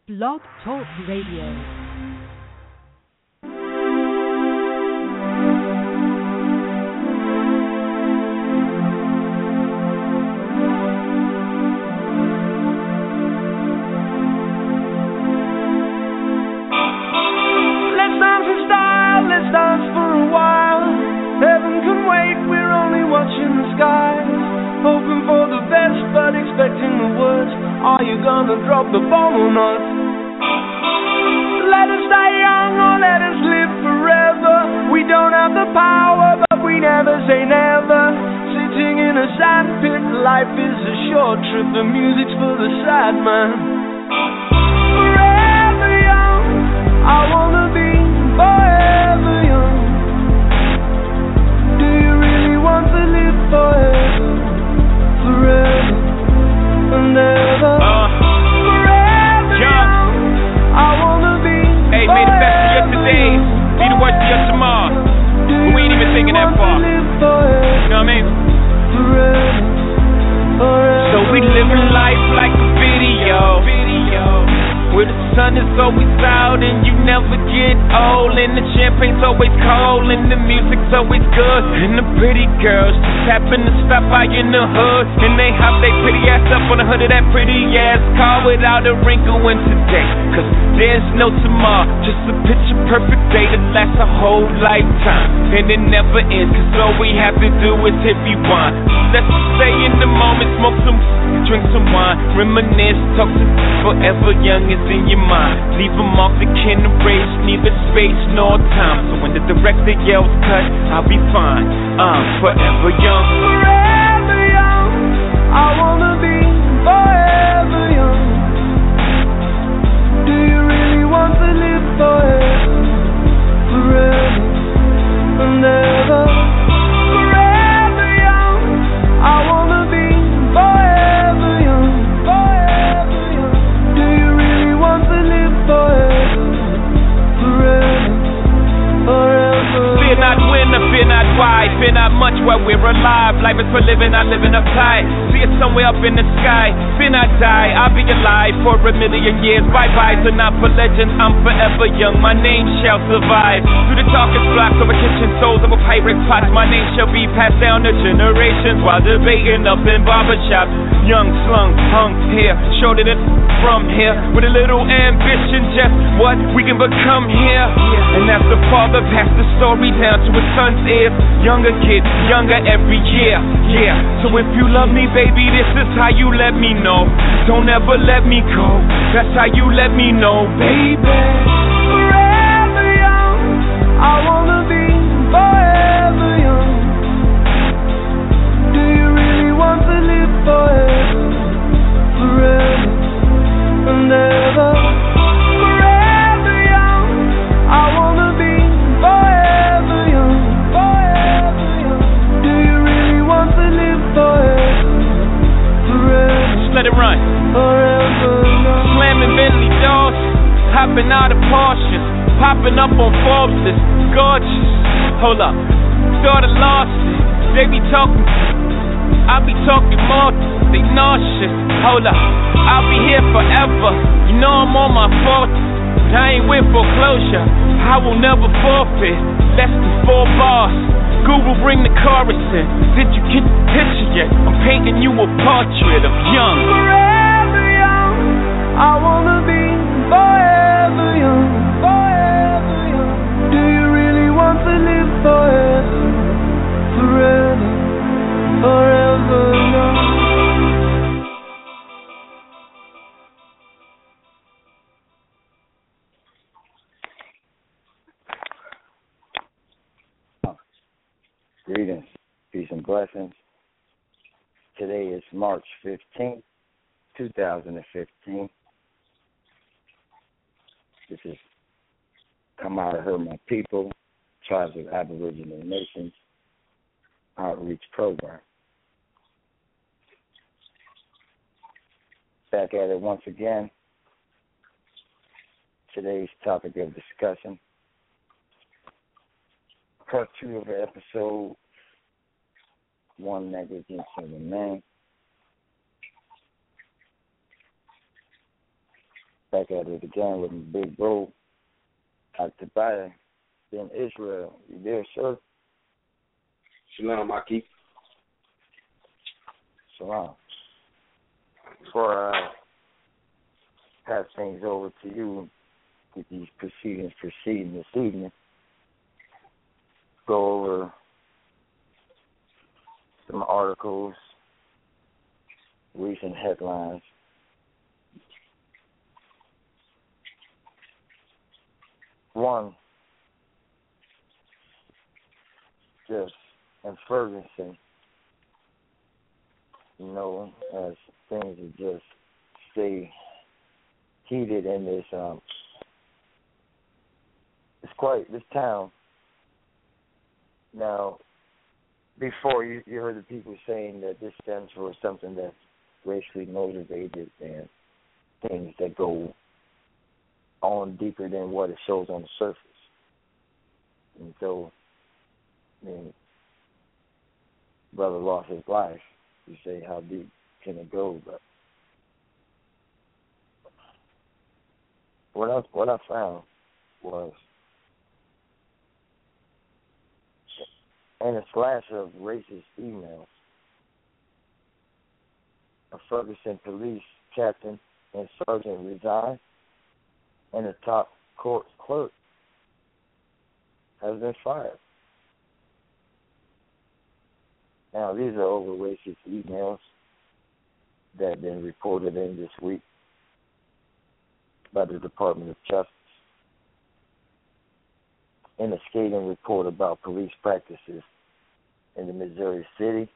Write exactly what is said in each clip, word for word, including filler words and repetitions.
Blog Talk Radio. Are you gonna drop the bomb on us? Let us die young or let us live forever. We don't have the power, but we never say never. Sitting in a sandpit, life is a short trip. The music's for the sad man. Forever young, I wanna be forever young. Do you really want to live forever? Forever and ever. Uh, Forever young. I wanna be. Hey, may the best of yesterday be the worst of your tomorrow. But we ain't even thinking that far. You know what I mean? Forever, forever. So we living life like a video, video, where the sun is always out and you never get old, and the champagne's always cold and the music's always good, and the pretty girls just happen to stop by in the hood, and they hop their pretty ass up on the hood of that pretty ass car without a wrinkle in today, cause there's no tomorrow, just a picture perfect day that lasts a whole lifetime, and it never ends, cause all we have to do is hit rewind. Let's just stay in the moment, smoke some, drink some wine, reminisce, talk to forever young is in your mind. Leave them off the can erase, neither space nor time. So when the director yells cut, I'll be fine. I'm forever young. Forever young, I wanna be forever young. Do you really want to live forever? Forever and ever. Forever young, I wanna be forever young. Forever young. Do you really want to live forever? Forever, forever. Fear not when, or fear not why, fear not much while we're alive. Life is for living, not living uptight. See it somewhere up in the sky. Fear not die, I'll be alive for a million years. Bye-byes are not for legends, I'm forever young. My name shall survive. Through the darkest blocks of a kitchen, souls of a pirate pots. My name shall be passed down to generations while debating up in barbershops. Young, slung, hung here, showed it from here. With a little ambition, just what we can become here. And as the father passed the story down to his son's ears, younger kid, younger every year, yeah. So if you love me, baby, this is how you let me know. Don't ever let me go, that's how you let me know, baby. Forever young, I wanna be forever young. Do you really want to live forever? Forever and ever. Forever young, I wanna be forever young. Forever young. Do you really want to live forever? Forever. Just let it run. Forever young. Slamming Bentley doors, hopping out of Porsches, popping up on Forbes list, gorgeous. Hold up, daughter lost it. They be talking, I be talking more. They nauseous. Hold up, I'll be here forever. You know I'm on my fourth, but I ain't with foreclosure. I will never forfeit. Less than four bars. Google, bring the chorus in. Did you get the picture yet? I'm painting you a portrait of young. Forever young, I wanna be forever young. Forever young. Do you really want to live forever? Forever, forever young. Greetings, peace and blessings. Today is March fifteenth, two thousand fifteen. This is Come Out and Hear My People, Tribes of Aboriginal Nations Outreach Program. Back at it once again. Today's topic of discussion, part two of the episode, One Negligence of a Man. Back at it again with my big bro, Tobias, in Israel. You there, sir? Shalom, Maki. Shalom. Before I pass things over to you with these proceedings proceeding this evening, go over some articles, recent headlines. One, just in Ferguson, you know, as things are just stay heated in this, um, it's quite, this town. Now, before you, you heard the people saying that this stems from something that's racially motivated and things that go on deeper than what it shows on the surface. And so, I mean, brother lost his life. You say, how deep can it go? But what I, what I found was in a slash of racist emails, a Ferguson police captain and sergeant resigned, and the top court clerk has been fired. Now, these are over racist emails that have been reported in this week by the Department of Justice. In a scathing report about police practices in the Missouri city,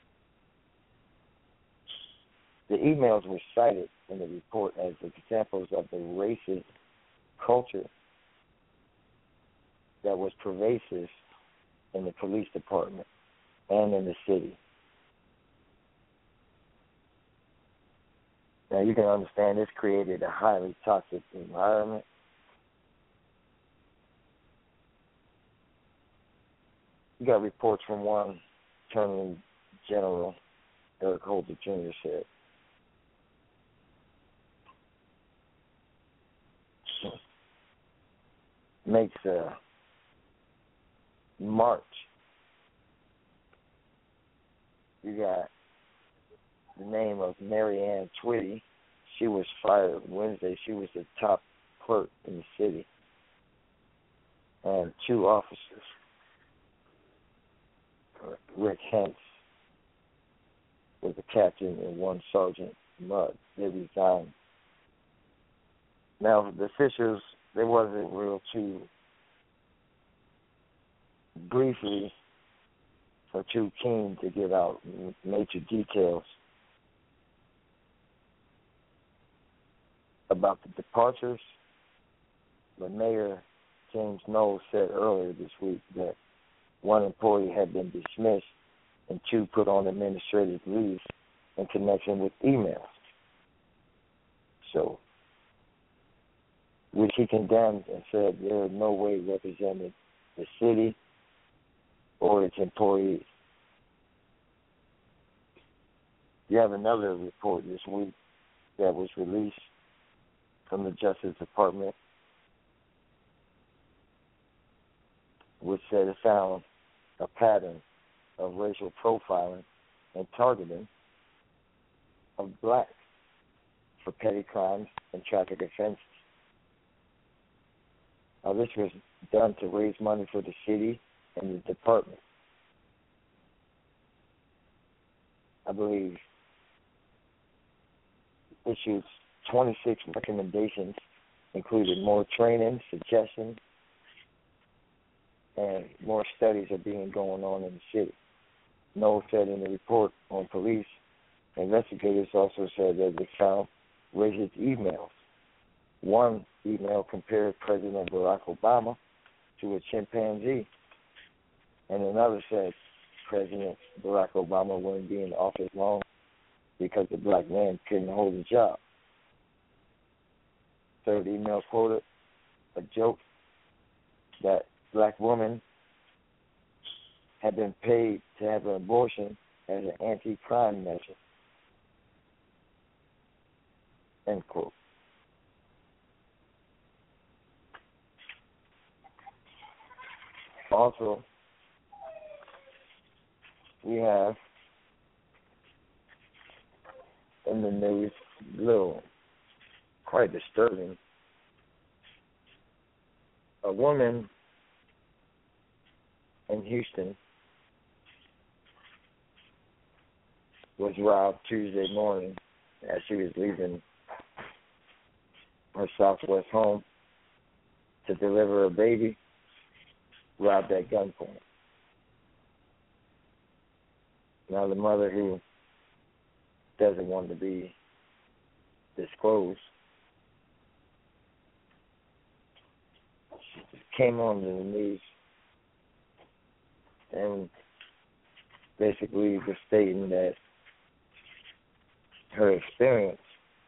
the emails were cited in the report as examples of the racist culture that was pervasive in the police department and in the city. Now, you can understand this created a highly toxic environment. You got reports from one Attorney General, Eric Holder Junior said, makes a March. You got the name of Mary Ann Twitty. She was fired Wednesday. She was the top clerk in the city. And two officers, Rick Hentz was the captain and one Sergeant Mudd. They resigned. Now, the officials, they wasn't real too briefly or too keen to give out major details about the departures, but Mayor James Knowles said earlier this week that one employee had been dismissed and two put on administrative leave in connection with emails. So, which he condemned and said there are no way represented the city or its employees. You have another report this week that was released from the Justice Department, which said it found a pattern of racial profiling and targeting of blacks for petty crimes and traffic offenses. Now, this was done to raise money for the city and the department. I believe issued twenty-six recommendations, including more training, suggestions, and more studies are being going on in the city. Noel said in the report on police, investigators also said that they found racist emails. One email compared President Barack Obama to a chimpanzee, and another said President Barack Obama wouldn't be in office long because the black man couldn't hold a job. Third email quoted a joke that black women had been paid to have an abortion as an anti-crime measure. End quote. Also, we have in the news, little, quite disturbing, a woman in Houston was robbed Tuesday morning as she was leaving her Southwest home to deliver a baby, robbed at gunpoint. Now the mother, who doesn't want to be disclosed, she came on to the news and basically was stating that her experience,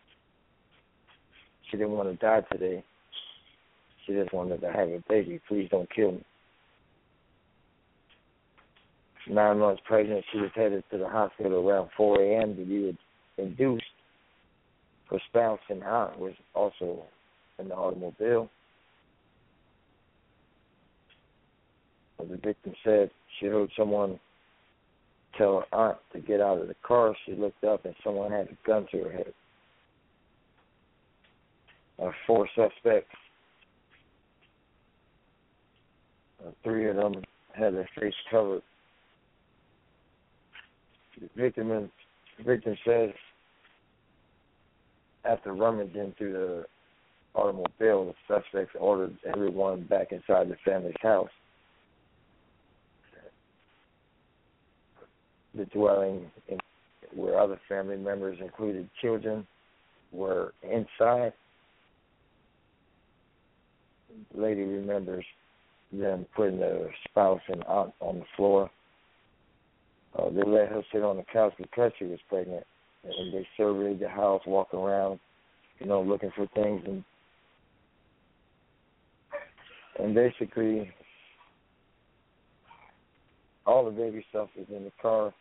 she didn't want to die today. She just wanted to have a baby. Please don't kill me. Nine months pregnant, she was headed to the hospital around four a.m. to be induced. Her spouse and aunt was also in the automobile. The victim said she heard someone tell her aunt to get out of the car. She looked up and someone had a gun to her head. Uh, four suspects, uh, three of them had their face covered. The victim, the victim says after rummaging through the automobile, the suspects ordered everyone back inside the family's house. The dwelling in, where other family members, included children, were inside. The lady remembers them putting their spouse and aunt on the floor. Uh, they let her sit on the couch because she was pregnant, and they surveyed the house, walk around, you know, looking for things, and and basically all the baby stuff was in the car,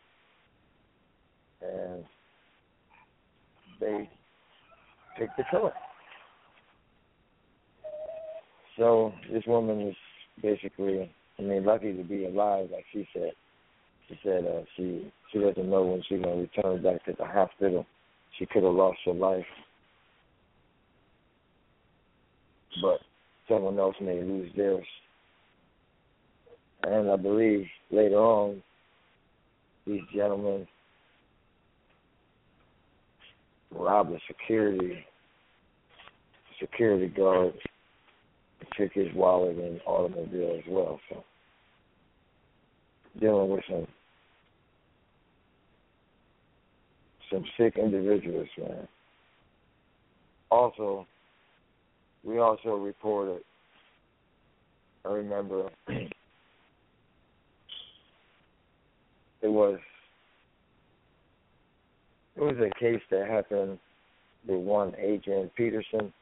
and they picked the killer. So this woman is basically, I mean, lucky to be alive, like she said. She said uh, she she doesn't know when she's going to return back to the hospital. She could have lost her life, but someone else may lose theirs. And I believe later on, these gentlemen robbed a security security guard, took his wallet and automobile as well. So dealing with some some sick individuals, man. Also, we also reported, I remember it was it was a case that happened with one Adrian Peterson.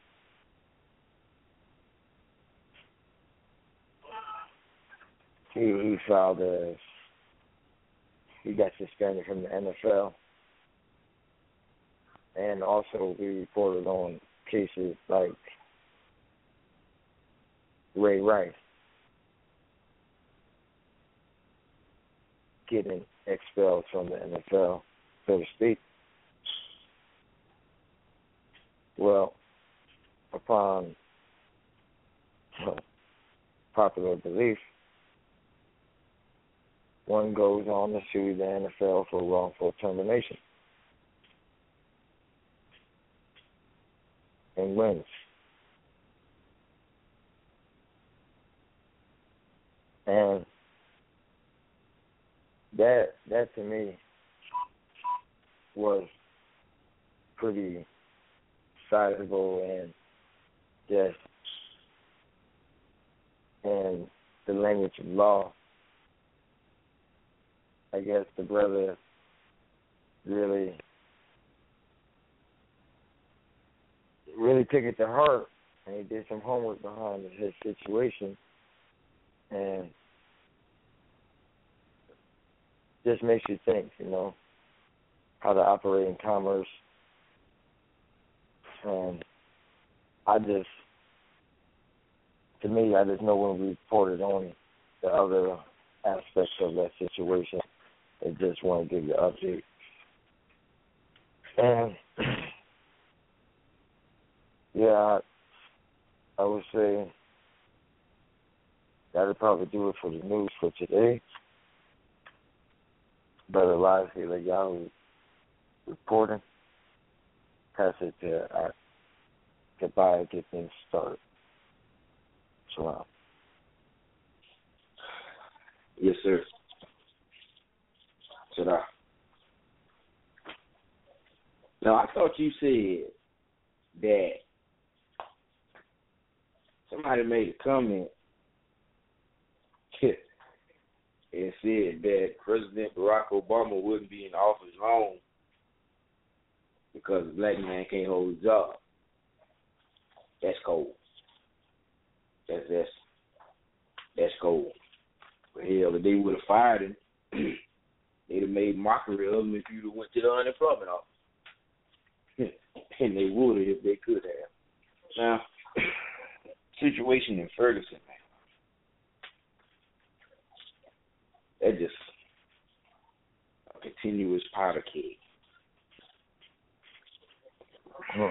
He, he filed a, he got suspended from the N F L. And also we reported on cases like Ray Rice getting expelled from the N F L, so to speak. Well, upon popular belief, one goes on to sue the N F L for wrongful termination and wins. And that that to me was pretty sizable and just in the language of law. I guess the brother really really took it to heart, and he did some homework behind his situation, and just makes you think, you know, how to operate in commerce. And I just, to me, I just know when we reported on the other aspects of that situation. I just want to give you an update. And, yeah, I, I would say that'll probably do it for the news for today. Brother Live here, like y'all reporting. Pass it to uh, goodbye and get things started. Shalom. Yes, sir. Shut Now, I thought you said that somebody made a comment and said that President Barack Obama wouldn't be in office long because a black man can't hold a job. That's cold. That's that's that's cold. But hell, if they would have fired him, they'd have made mockery of him if you'd have went to the unemployment office. And they would have if they could have. Now, situation in Ferguson, man. That just a continuous powder keg. Huh.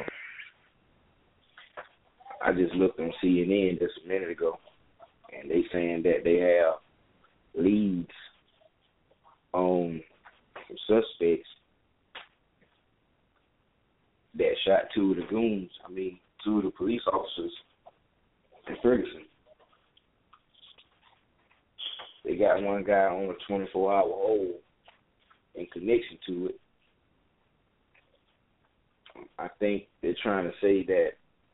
I just looked on C N N just a minute ago, and they saying that they have leads on suspects that shot two of the goons, I mean, two of the police officers in Ferguson. They got one guy on a twenty-four hour hold in connection to it. I think they're trying to say that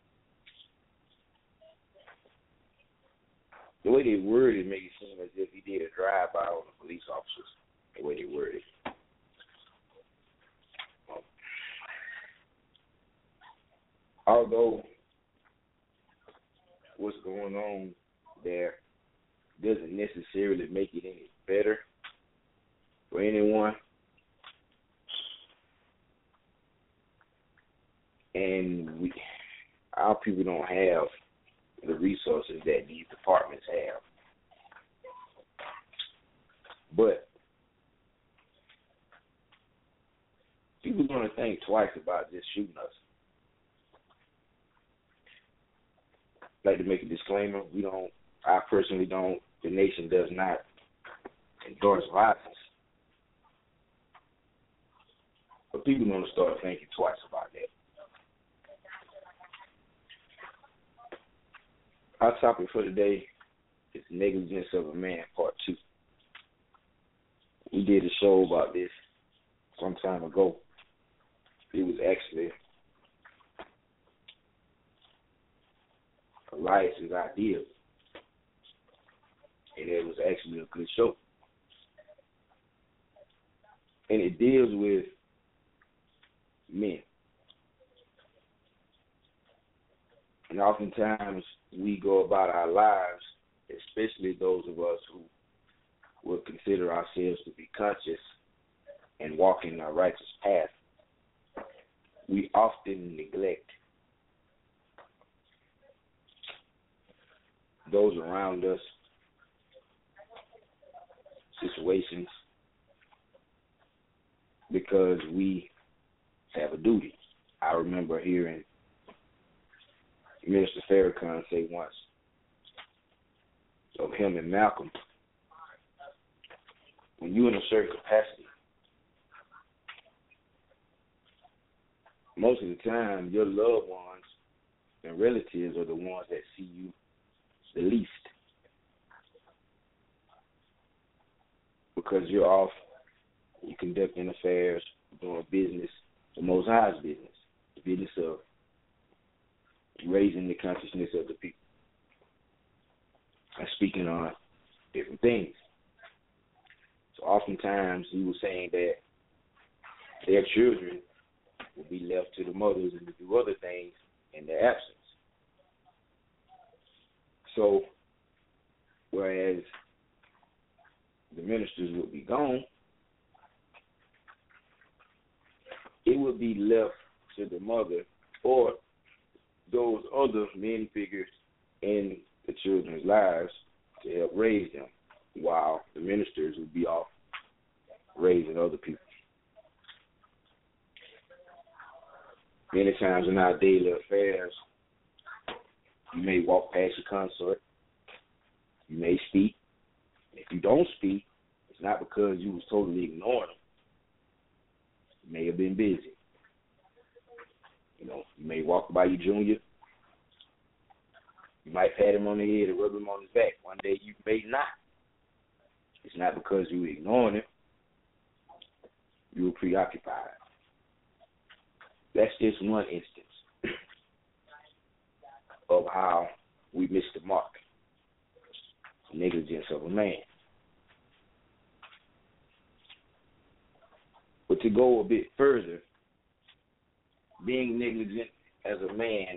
the way they word it makes it seem as if he did a drive-by on the police officers, the way they word it. Although what's going on there doesn't necessarily make it any better for anyone, and we, our people don't have the resources that these departments have. But people are going to think twice about just shooting us. I'd like to make a disclaimer. We don't, I personally don't, the nation does not endorse violence. But people are going to start thinking twice about that. Our topic for today is negligence of a man, part two. We did a show about this some time ago. It was actually Elias's idea, and it was actually a good show. And it deals with men. And oftentimes we go about our lives, especially those of us who would consider ourselves to be conscious and walking a righteous path, we often neglect those around us, situations, because we have a duty. I remember hearing Minister Farrakhan say once of him and Malcolm, when you're in a certain capacity, most of the time your loved ones and relatives are the ones that see you the least, because you're off, you're conducting affairs, doing business, the Most High's business, the business of raising the consciousness of the people and speaking on different things. So oftentimes he was saying that their children will be left to the mothers and to do other things in their absence. So whereas the ministers would be gone, it would be left to the mother or those other men figures in the children's lives to help raise them. while the ministers would be off raising other people. Many times in our daily affairs, you may walk past your consort, you may speak. If you don't speak, it's not because you was totally ignoring them. You may have been busy. You know, you may walk by your junior. You might pat him on the head or rub him on his back. One day you may not. It's not because you were ignoring him. You were preoccupied. That's just one instance of how we missed the mark. Negligence of a man. But to go a bit further, being negligent as a man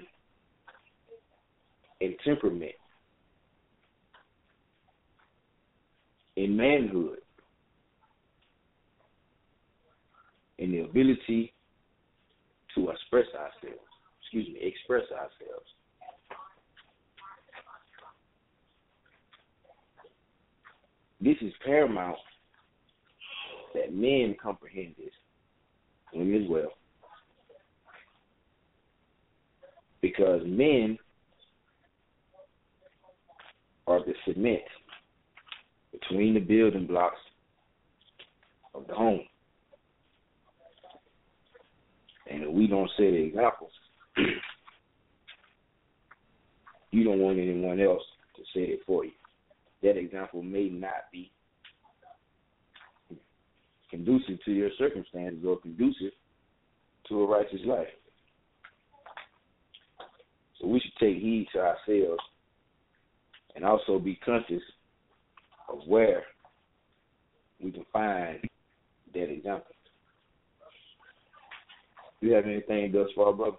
in temperament, in manhood, in the ability to express ourselves, excuse me, express ourselves. This is paramount that men comprehend this, women as well. Because men are the cement between the building blocks of the home. And if we don't set the example, you don't want anyone else to set it for you. That example may not be conducive to your circumstances or conducive to a righteous life. So we should take heed to ourselves and also be conscious of where we can find that example. Do you have anything thus far, brother?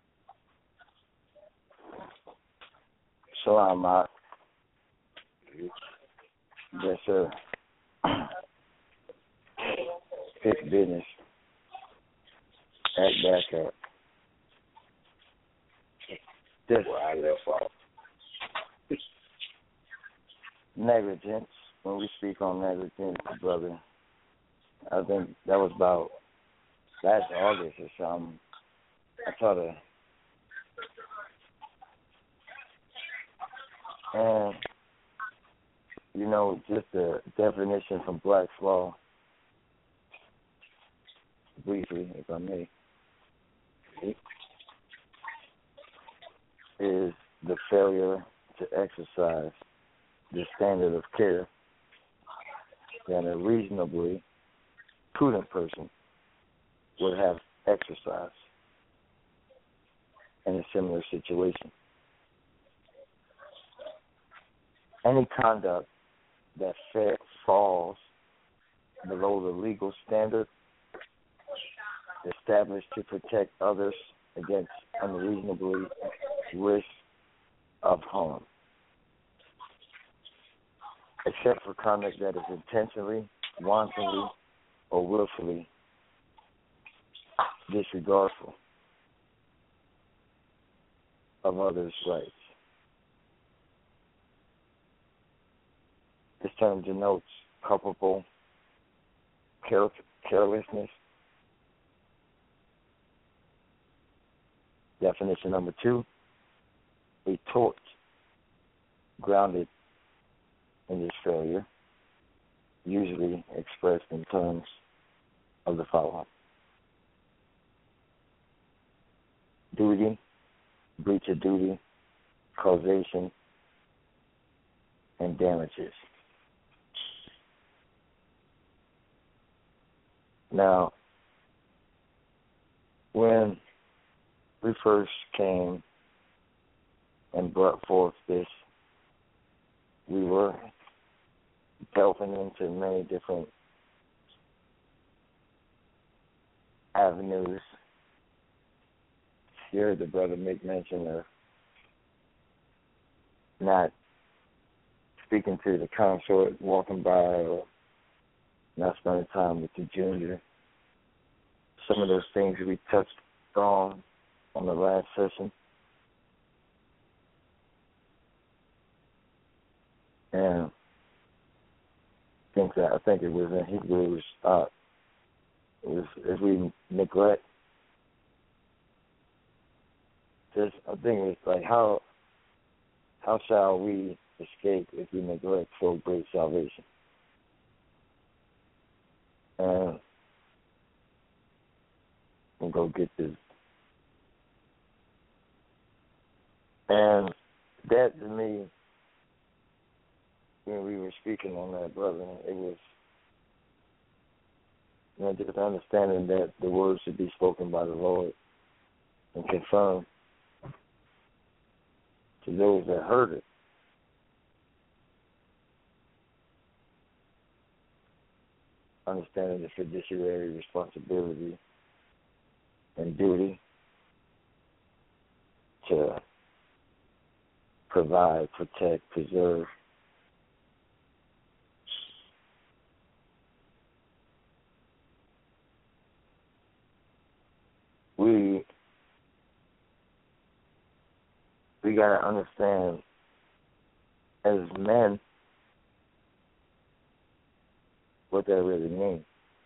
Shalom, Mark. Yes, sir. Pick business. Act back up. This where I left off. Negligence. When we speak on negligence, brother, I think that was about last August or something. I taught a and you know, just the definition from Black's Law, briefly, if I may, is the failure to exercise the standard of care that a reasonably prudent person would have exercised in a similar situation. Any conduct that fa- falls below the legal standard established to protect others against unreasonably risk of harm, except for conduct that is intentionally, wantonly, or willfully disregardful of others' rights. This term denotes culpable care- carelessness. Definition number two, a tort grounded in this failure, usually expressed in terms of the following: duty, breach of duty, causation, and damages. Now, when we first came and brought forth this, we were delving into many different avenues. Here, the brother Mick mentioned of not speaking to the consort, walking by, or not spending time with the junior. Some of those things we touched on on the last session. And that I think it was in Hebrews. Uh, it was if we neglect. Just I think it's like how how shall we escape if we neglect so great salvation? And we'll go get this. And that to me, when we were speaking on that, brother, it was, you know, just understanding that the words should be spoken by the Lord and confirmed to those that heard it. Understanding the fiduciary responsibility and duty to provide, protect, preserve. We we gotta understand as men what that really means.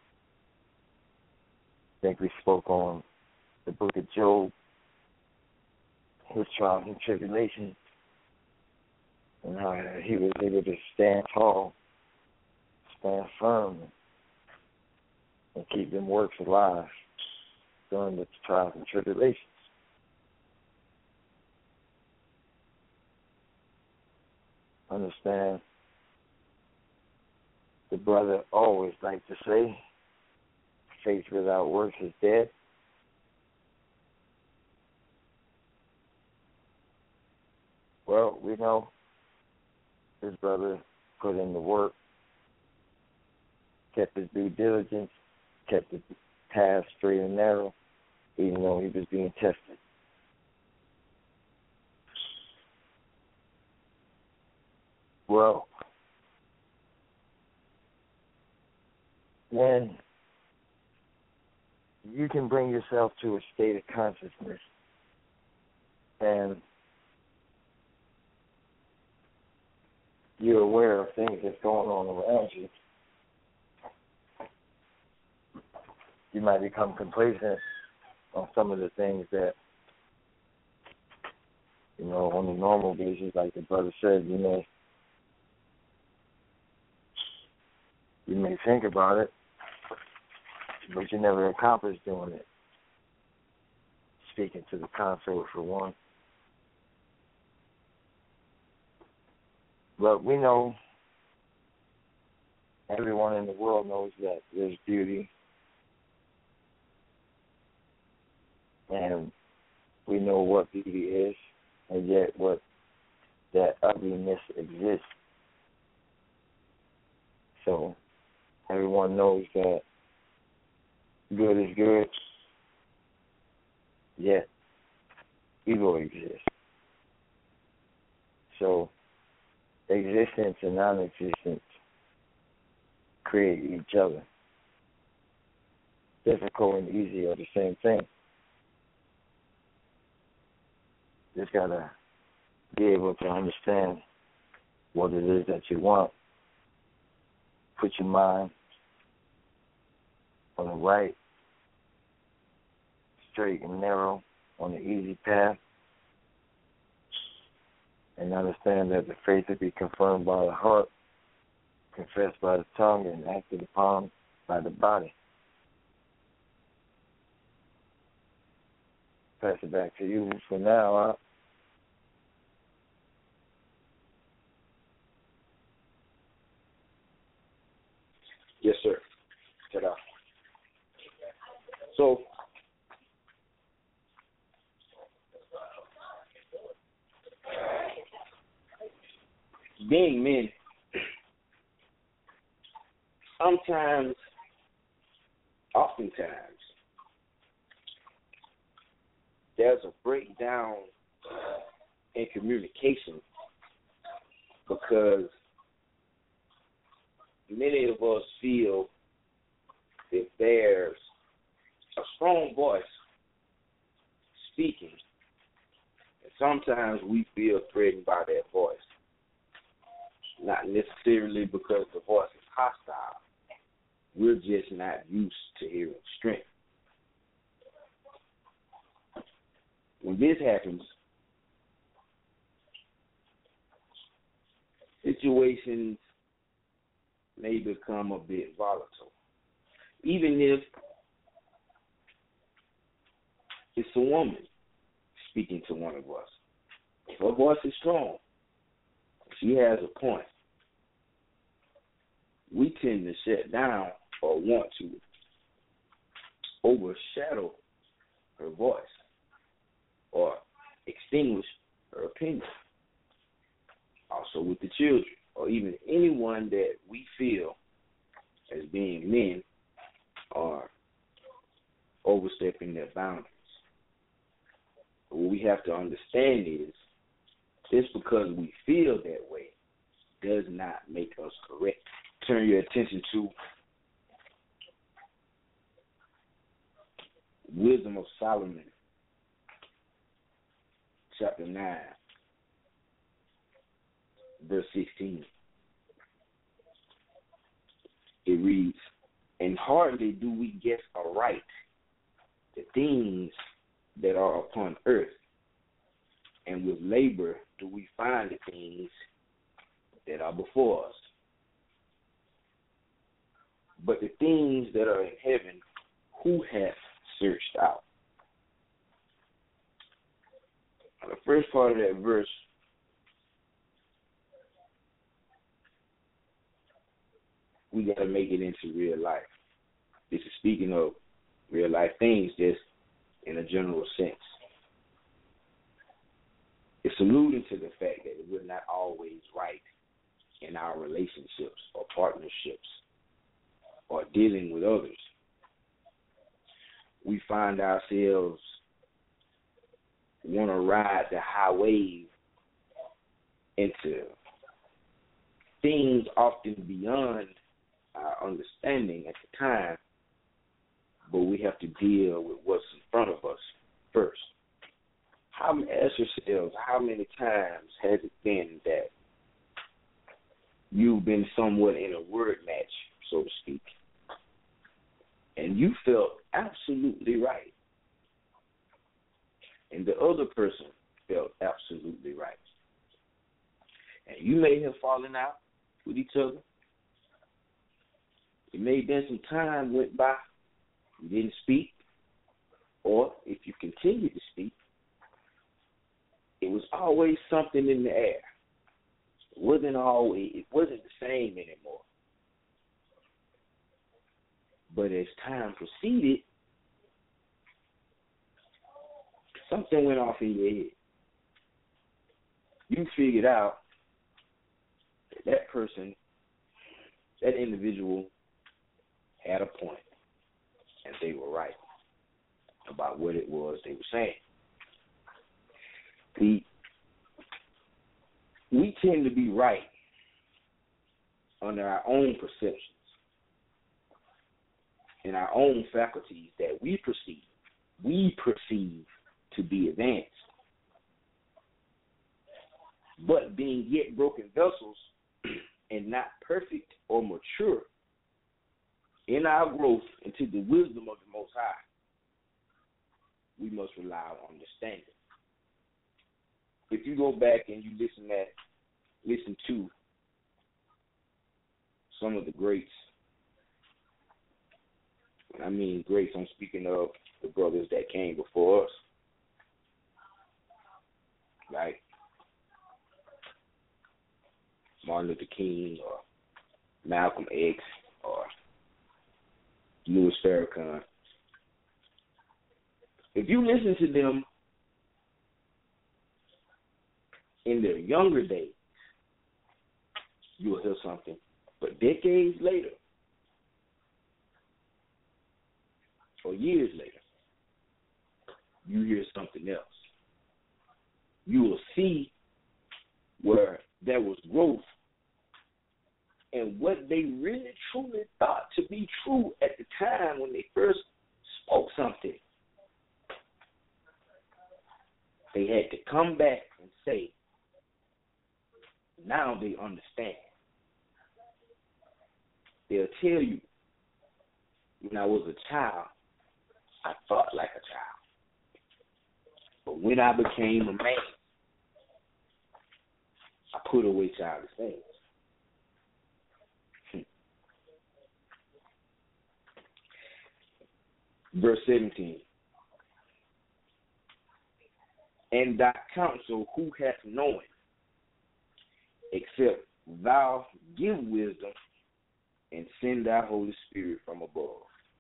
I think we spoke on the book of Job, his trials and tribulations, and how he was able to stand tall, stand firm, and keep them works alive during the trials and tribulations. Understand, the brother always liked to say, faith without works is dead. Well, we know his brother put in the work, kept his due diligence, kept the path straight and narrow, even though he was being tested. Well, when you can bring yourself to a state of consciousness and you're aware of things that's going on around you, you might become complacent on some of the things that, you know, on a normal basis, like the brother said, you know, you may think about it, but you never accomplish doing it. Speaking to the console for one. But we know, everyone in the world knows that there's beauty, and we know what beauty is, and yet what that ugliness exists. So everyone knows that good is good, yet evil exists. So existence and non-existence create each other. Difficult and easy are the same thing. Just gotta be able to understand what it is that you want. Put your mind on the right, straight and narrow, on the easy path, and understand that the faith will be confirmed by the heart, confessed by the tongue, and acted upon by the body. Pass it back to you for now. Huh? Yes, sir. Ta-da. So, being men, sometimes, oftentimes, there's a breakdown in communication because many of us feel that there's a strong voice speaking, and sometimes we feel threatened by that voice. Not necessarily because the voice is hostile. We're just not used to hearing strength. When this happens, situations may become a bit volatile. Even if it's a woman speaking to one of us. If her voice is strong, she has a point, we tend to shut down or want to overshadow her voice or extinguish her opinion. Also with the children, or even anyone that we feel as being men are overstepping their boundaries. But what we have to understand is, just because we feel that way does not make us correct. Turn your attention to Wisdom of Solomon, chapter nine, verse sixteen. It reads, "And hardly do we guess aright the things that are upon earth, and with labor do we find the things that are before us. But the things that are in heaven, who hath searched out?" Now, the first part of that verse we got to make it into real life. This is speaking of real life things, just in a general sense. It's alluding to the fact that we're not always right in our relationships or partnerships or dealing with others. We find ourselves want to ride the high wave into things often beyond our understanding at the time, but we have to deal with what's in front of us first. How, ask yourselves, how many times has it been that you've been somewhat in a word match, so to speak, and you felt absolutely right, and the other person felt absolutely right, and you may have fallen out with each other. It may have been some time went by, you didn't speak, or if you continue to speak, it was always something in the air. It wasn't always, it wasn't the same anymore. But as time proceeded, something went off in your head. You figured out that that person, that individual had a point, and they were right about what it was they were saying. We, we tend to be right under our own perceptions and our own faculties that we perceive, we perceive to be advanced. But being yet broken vessels and not perfect or mature in our growth into the wisdom of the Most High, we must rely on understanding. If you go back and you listen at, listen to some of the greats, when I mean greats, I'm speaking of the brothers that came before us, like Martin Luther King or Malcolm X or Louis Farrakhan. If you listen to them in their younger days, you will hear something. But decades later, or years later, you hear something else. You will see where there was growth and what they really truly thought to be true at the time when they first spoke something. They had to come back and say, now they understand. they'll tell you, when I was a child, I thought like a child. But when I became a man, I put away childish things. Verse seventeen. And thy counsel who hath known, except thou give wisdom and send thy Holy Spirit from above.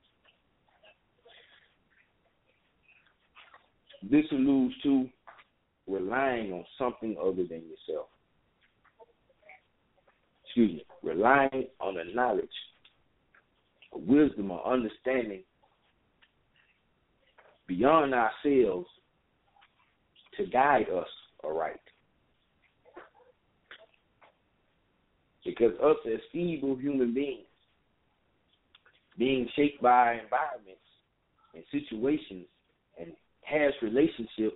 This alludes to relying on something other than yourself. Excuse me, relying on a knowledge, a wisdom, or understanding beyond ourselves to guide us aright. Because us as feeble human beings, being shaped by environments and situations and past relationships,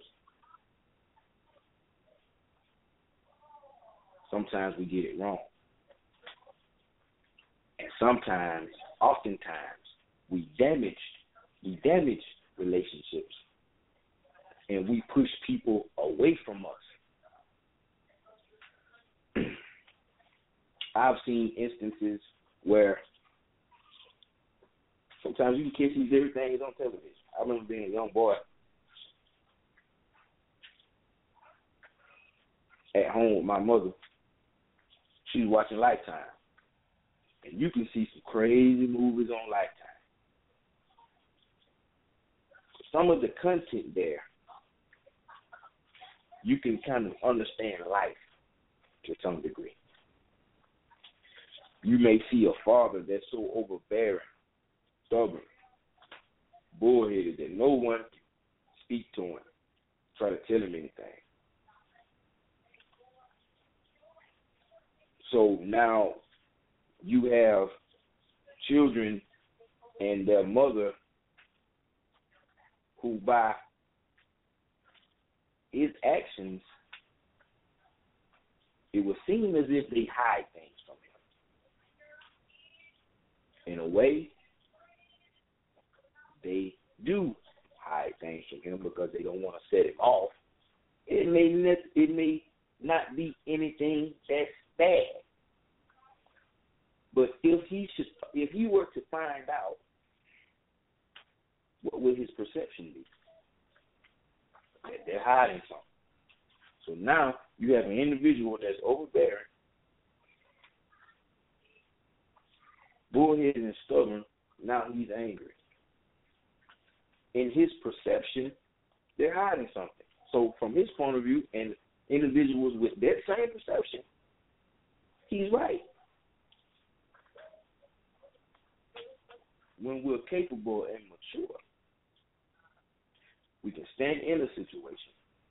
sometimes we get it wrong. And sometimes, oftentimes, we damage, we damage relationships. And we push people away from us. I've seen instances where sometimes you can catch these very things on television. I remember being a young boy at home with my mother. She was watching Lifetime. And you can see some crazy movies on Lifetime. Some of the content there, you can kind of understand life to some degree. You may see a father that's so overbearing, stubborn, bullheaded that no one can speak to him, try to tell him anything. So now you have children and their mother who, by his actions, it would seem as if they hide things from him. In a way, they do hide things from him because they don't want to set him off. It may not, it may not be anything that's bad, but if he should, if he were to find out, what would his perception be? That they're hiding something. So now you have an individual that's overbearing, bullheaded and stubborn. Now he's angry. In his perception, they're hiding something. So from his point of view, and individuals with that same perception, he's right. When we're capable and mature, we can stand in a situation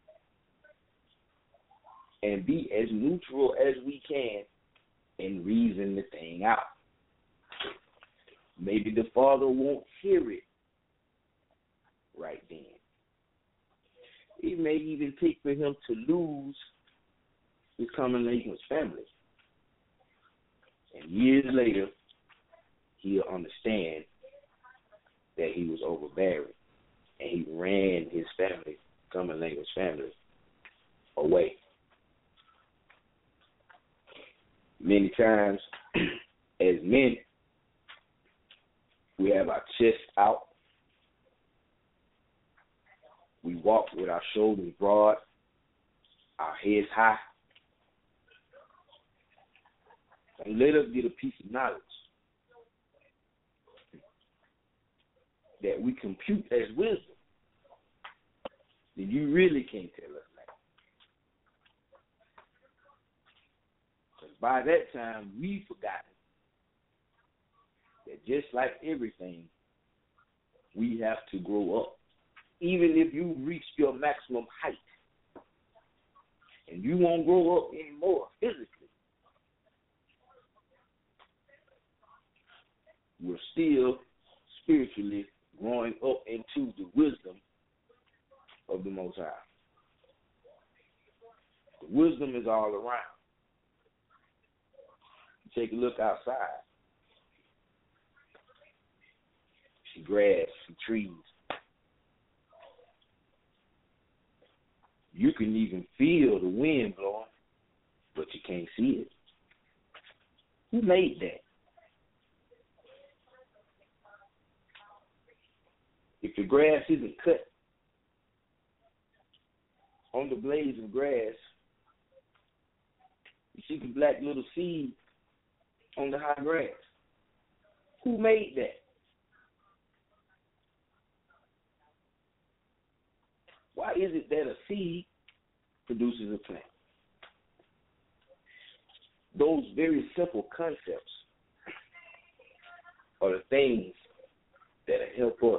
and be as neutral as we can and reason the thing out. Maybe the father won't hear it right then. It may even take for him to lose his combination with family. And years later, he'll understand that he was overbearing and he ran his family, common language family, away. Many times, as men, we have our chest out. We walk with our shoulders broad, our heads high. And let us get a piece of knowledge that we compute as wisdom, then you really can't tell us that. Because by that time, we've forgotten that just like everything, we have to grow up. Even if you reach your maximum height and you won't grow up anymore physically, we're still spiritually growing up into the wisdom of the Most High. The wisdom is all around. You take a look outside. see grass, see trees. You can even feel the wind blowing, but you can't see it. Who made that? If the grass isn't cut on the blades of grass, you see the black little seed on the high grass. Who made that? Why is it that a seed produces a plant? Those very simple concepts are the things that help us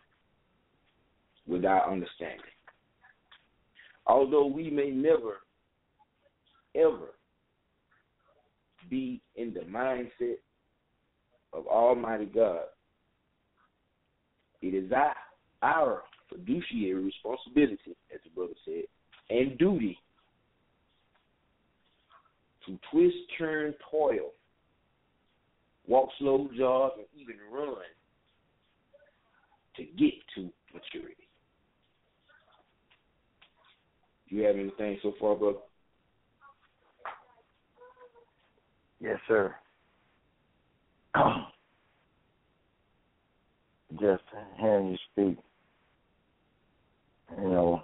with our understanding. Although we may never, ever be in the mindset of Almighty God, it is our, our fiduciary responsibility, as the brother said, and duty to twist, turn, toil, walk slow, jog, and even run to get to maturity. Do you have anything so far, brother? Yes, sir. Just hearing you speak, you know,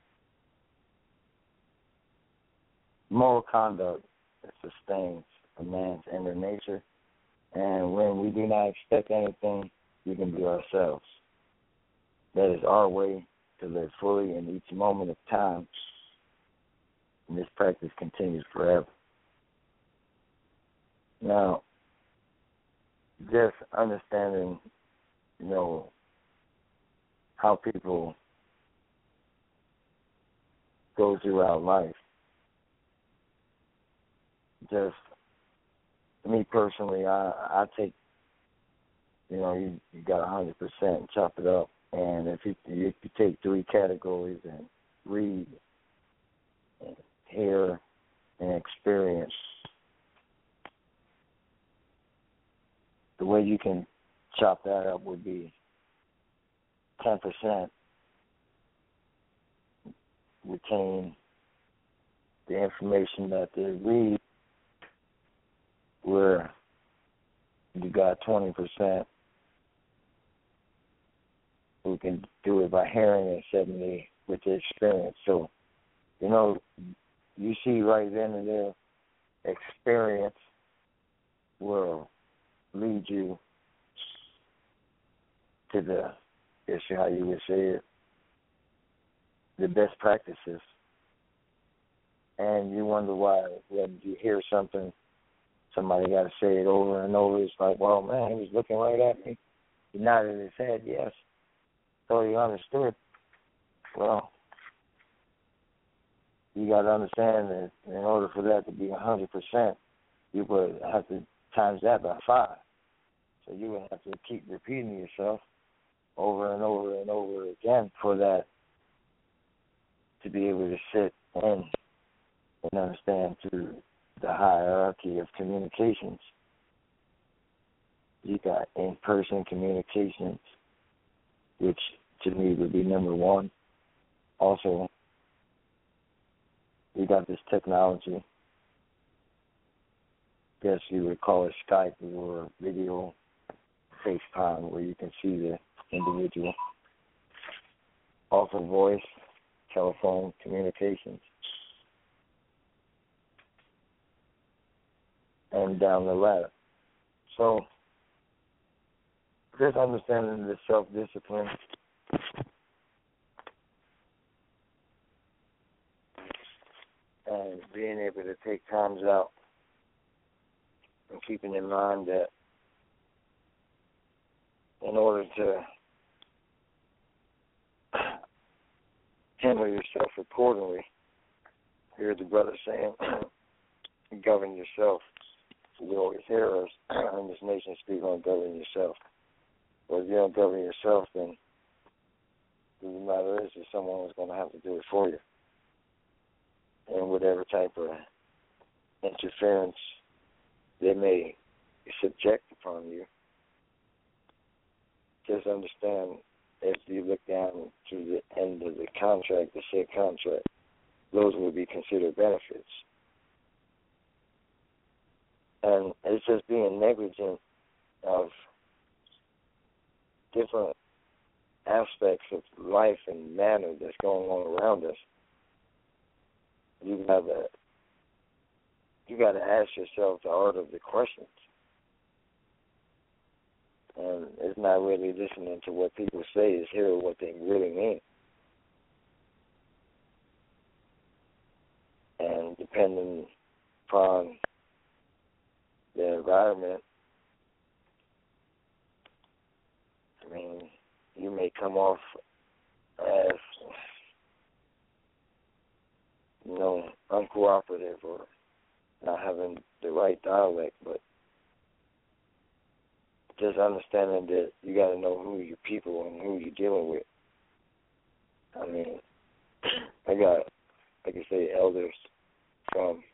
moral conduct sustains a man's inner nature, and when we do not expect anything, we can be ourselves. That is our way to live fully in each moment of time, and this practice continues forever. Now, just understanding, you know, how people go throughout life. Just me personally, I, I take, you know, you, you got one hundred percent, chop it up. And if you, if you take three categories and read, and hear, and experience, the way you can chop that up would be ten percent retain the information that they read, where you got twenty percent who can do it by hearing and seventy with the experience. So, you know, you see right then and there, experience will lead you to the, guess how you would say it, the best practices. And you wonder why when you hear something, somebody got to say it over and over. It's like, well, man, he was looking right at me. He nodded his head, yes. So he understood. Well, you got to understand that in order for that to be one hundred percent, you would have to times that by five. So you would have to keep repeating yourself over and over and over again for that to be able to sit in and understand through the hierarchy of communications. You got in-person communications, which to me would be number one. Also, you got this technology. Guess you would call it Skype or video FaceTime, where you can see the individual. Also, voice, telephone communications. And down the ladder. So, just understanding the self-discipline and being able to take times out and keeping in mind that in order to handle yourself accordingly, here's the brother saying, govern yourself. We always hear us in this nation speak on govern yourself. But if you don't govern yourself, then the matter is that someone is going to have to do it for you. And whatever type of interference they may subject upon you, just understand if you look down to the end of the contract, the said contract, those would be considered benefits. And it's just being negligent of different aspects of life and manner that's going on around us. You gotta, you gotta ask yourself the art of the questions. And it's not really listening to what people say, it's hearing what they really mean. And depending upon the environment, I mean, you may come off as, you know, uncooperative or not having the right dialect, but just understanding that you got to know who your people and who you're dealing with. I mean, I got, like I say, elders from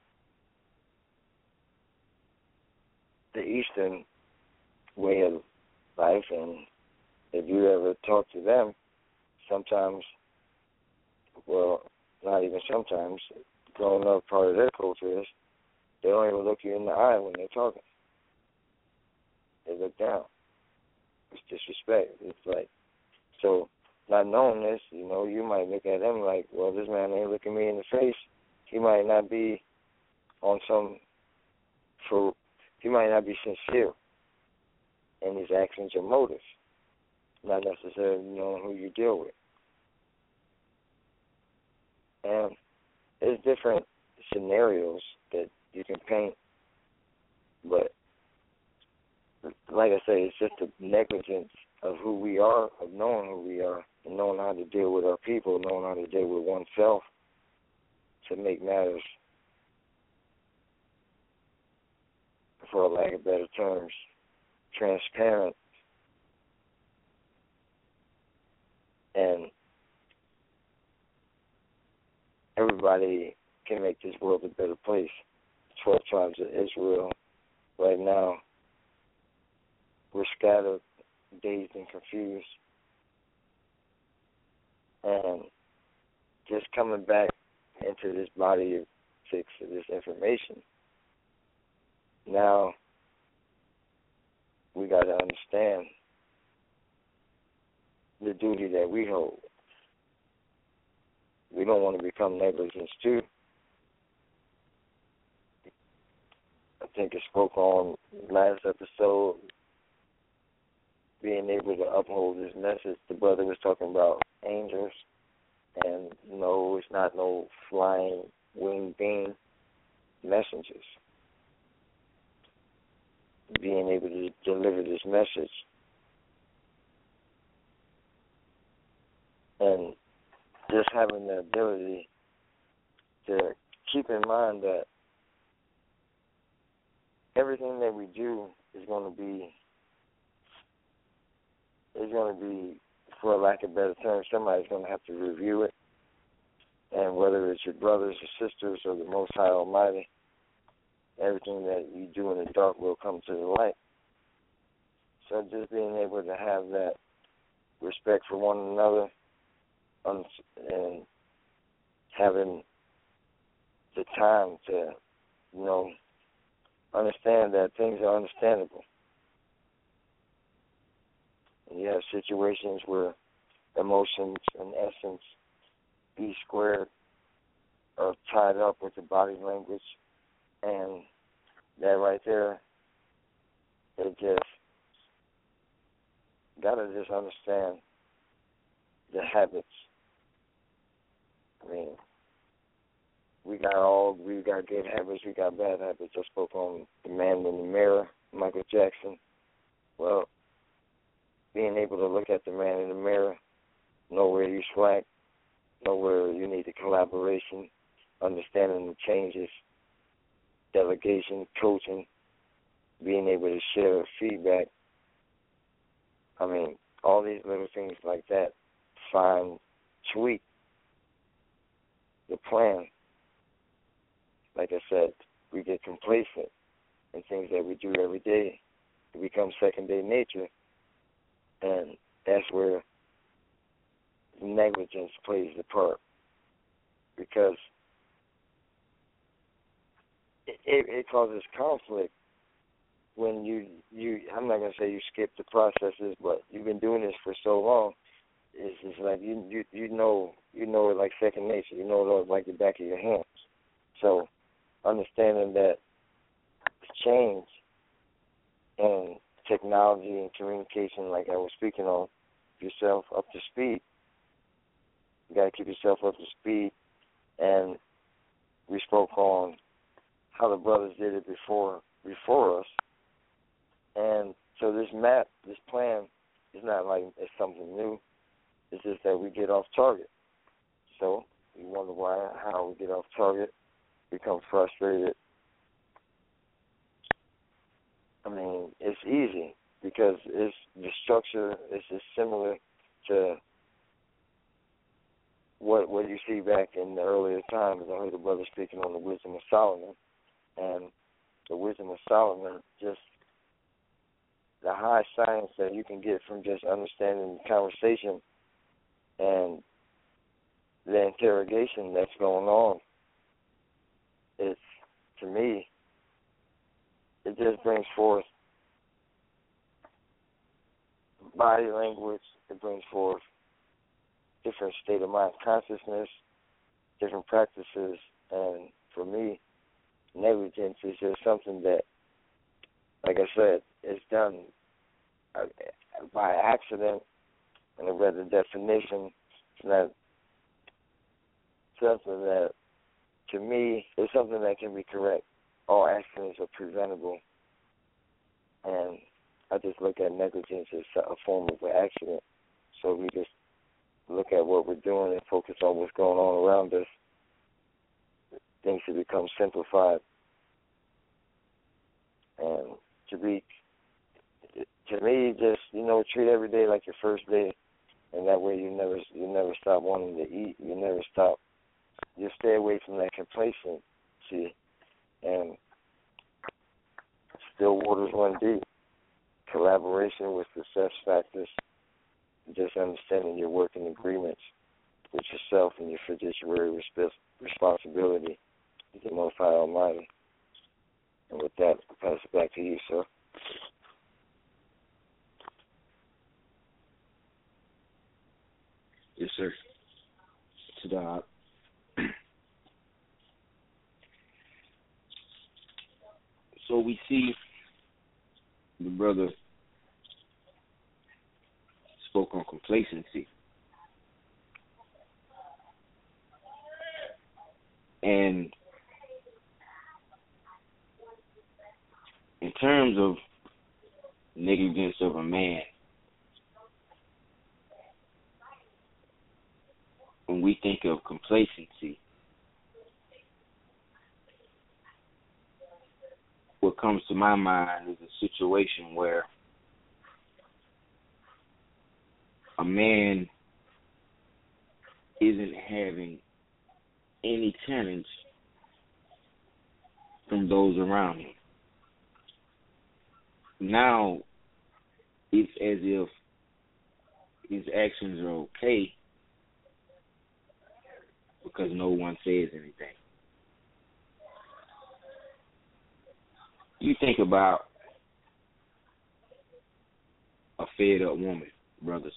the Eastern way of life, and if you ever talk to them, sometimes, well, not even sometimes, growing up, part of their culture is they don't even look you in the eye when they're talking. They look down. It's disrespect. It's like, so not knowing this, you know, you might look at them like, well, this man ain't looking me in the face. He might not be on some, for, he might not be sincere in his actions or motives, not necessarily knowing who you deal with. And there's different scenarios that you can paint, but like I say, it's just the negligence of who we are, of knowing who we are, and knowing how to deal with our people, knowing how to deal with oneself to make matters, for lack of better terms, transparent and everybody can make this world a better place. Twelve tribes of Israel right now, we're scattered, dazed, and confused. And just coming back into this body of six of this information, now we got to understand the duty that we hold. We don't want to become negligent too. I think it spoke on last episode, being able to uphold this message. The brother was talking about angels, and no, it's not no flying winged being messengers. Being able to deliver this message. And just having the ability to keep in mind that everything that we do is going to be, is going to be, for lack of a better term, somebody's going to have to review it. And whether it's your brothers or sisters or the Most High Almighty, everything that you do in the dark will come to the light. So just being able to have that respect for one another and having the time to, you know, understand that things are understandable. And you have situations where emotions and essence, E squared, are tied up with the body language, and that right there, it just gotta just understand the habits. I mean, we got all, we got good habits, we got bad habits. I spoke on the man in the mirror, Michael Jackson. Well, being able to look at the man in the mirror, know where you slack, know where you need the collaboration, understanding the changes, delegation, coaching, being able to share feedback. I mean, all these little things like that, fine, tweak the plan. Like I said, we get complacent in things that we do every day. It becomes second-day nature, And that's where negligence plays the part, because it, it, it causes conflict when you, you, I'm not going to say you skip the processes, but you've been doing this for so long, it's just like you, you, you know, you know it like second nature. You know it like the back of your hands. So understanding that change and technology and communication, like I was speaking on, yourself up to speed. You got to keep yourself up to speed. And we spoke on how the brothers did it before before us. And so this map, this plan, is not like it's something new. It's just that we get off target. So you wonder why, how we get off target, become frustrated. I mean, it's easy because it's the structure is just similar to what what you see back in the earlier times. I heard the brother speaking on the wisdom of Solomon, and the wisdom of Solomon, just the high science that you can get from just understanding the conversation and the interrogation that's going on. It's, to me, it just brings forth body language. It brings forth different state of mind consciousness, different practices. And for me, negligence is just something that, like I said, is done by accident. And I read the definition. It's not something that, to me, is something that can be correct. All accidents are preventable. And I just look at negligence as a form of an accident. So we just look at what we're doing and focus on what's going on around us. Things should become simplified. And to be, to me, just, you know, treat every day like your first day. And that way you never you never stop wanting to eat. You never stop. You stay away from that complacency. And still waters run deep. Collaboration with success factors. Just understanding your working agreements with yourself and your fiduciary resp- responsibility to the Most High Almighty. And with that, I'll pass it back to you, sir. Yes, sir. Stop. So we see the brother spoke on complacency. And in terms of negligence of a man, when we think of complacency, what comes to my mind is a situation where a man isn't having any challenge from those around him. Now, it's as if his actions are okay because no one says anything. You think about a fed-up woman, brothers.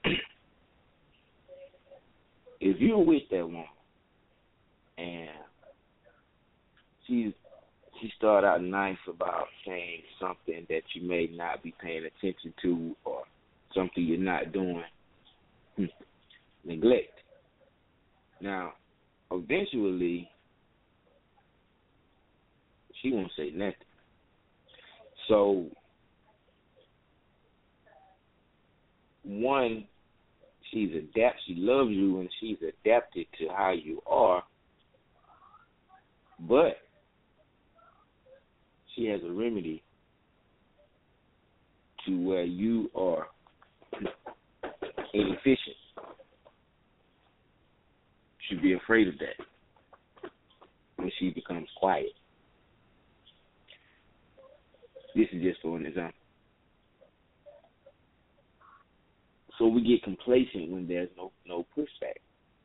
If you're with that woman and she's she started out nice about saying something that you may not be paying attention to or something you're not doing, neglect. Now, eventually, she won't say nothing. So, one, she's adapt. She loves you and she's adapted to how you are, but she has a remedy to where you are inefficient. You should be afraid of that when she becomes quiet. This is just for an example. So we get complacent when there's no no pushback.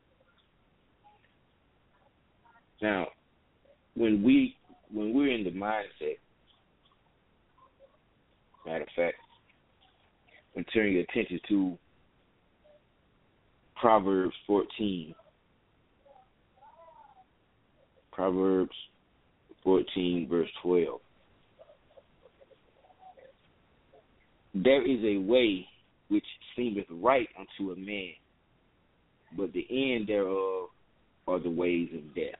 Now, when we when we're in the mindset, matter of fact, I'm turning your attention to Proverbs fourteen. Proverbs fourteen, verse twelve. There is a way which seemeth right unto a man, but the end thereof are the ways of death.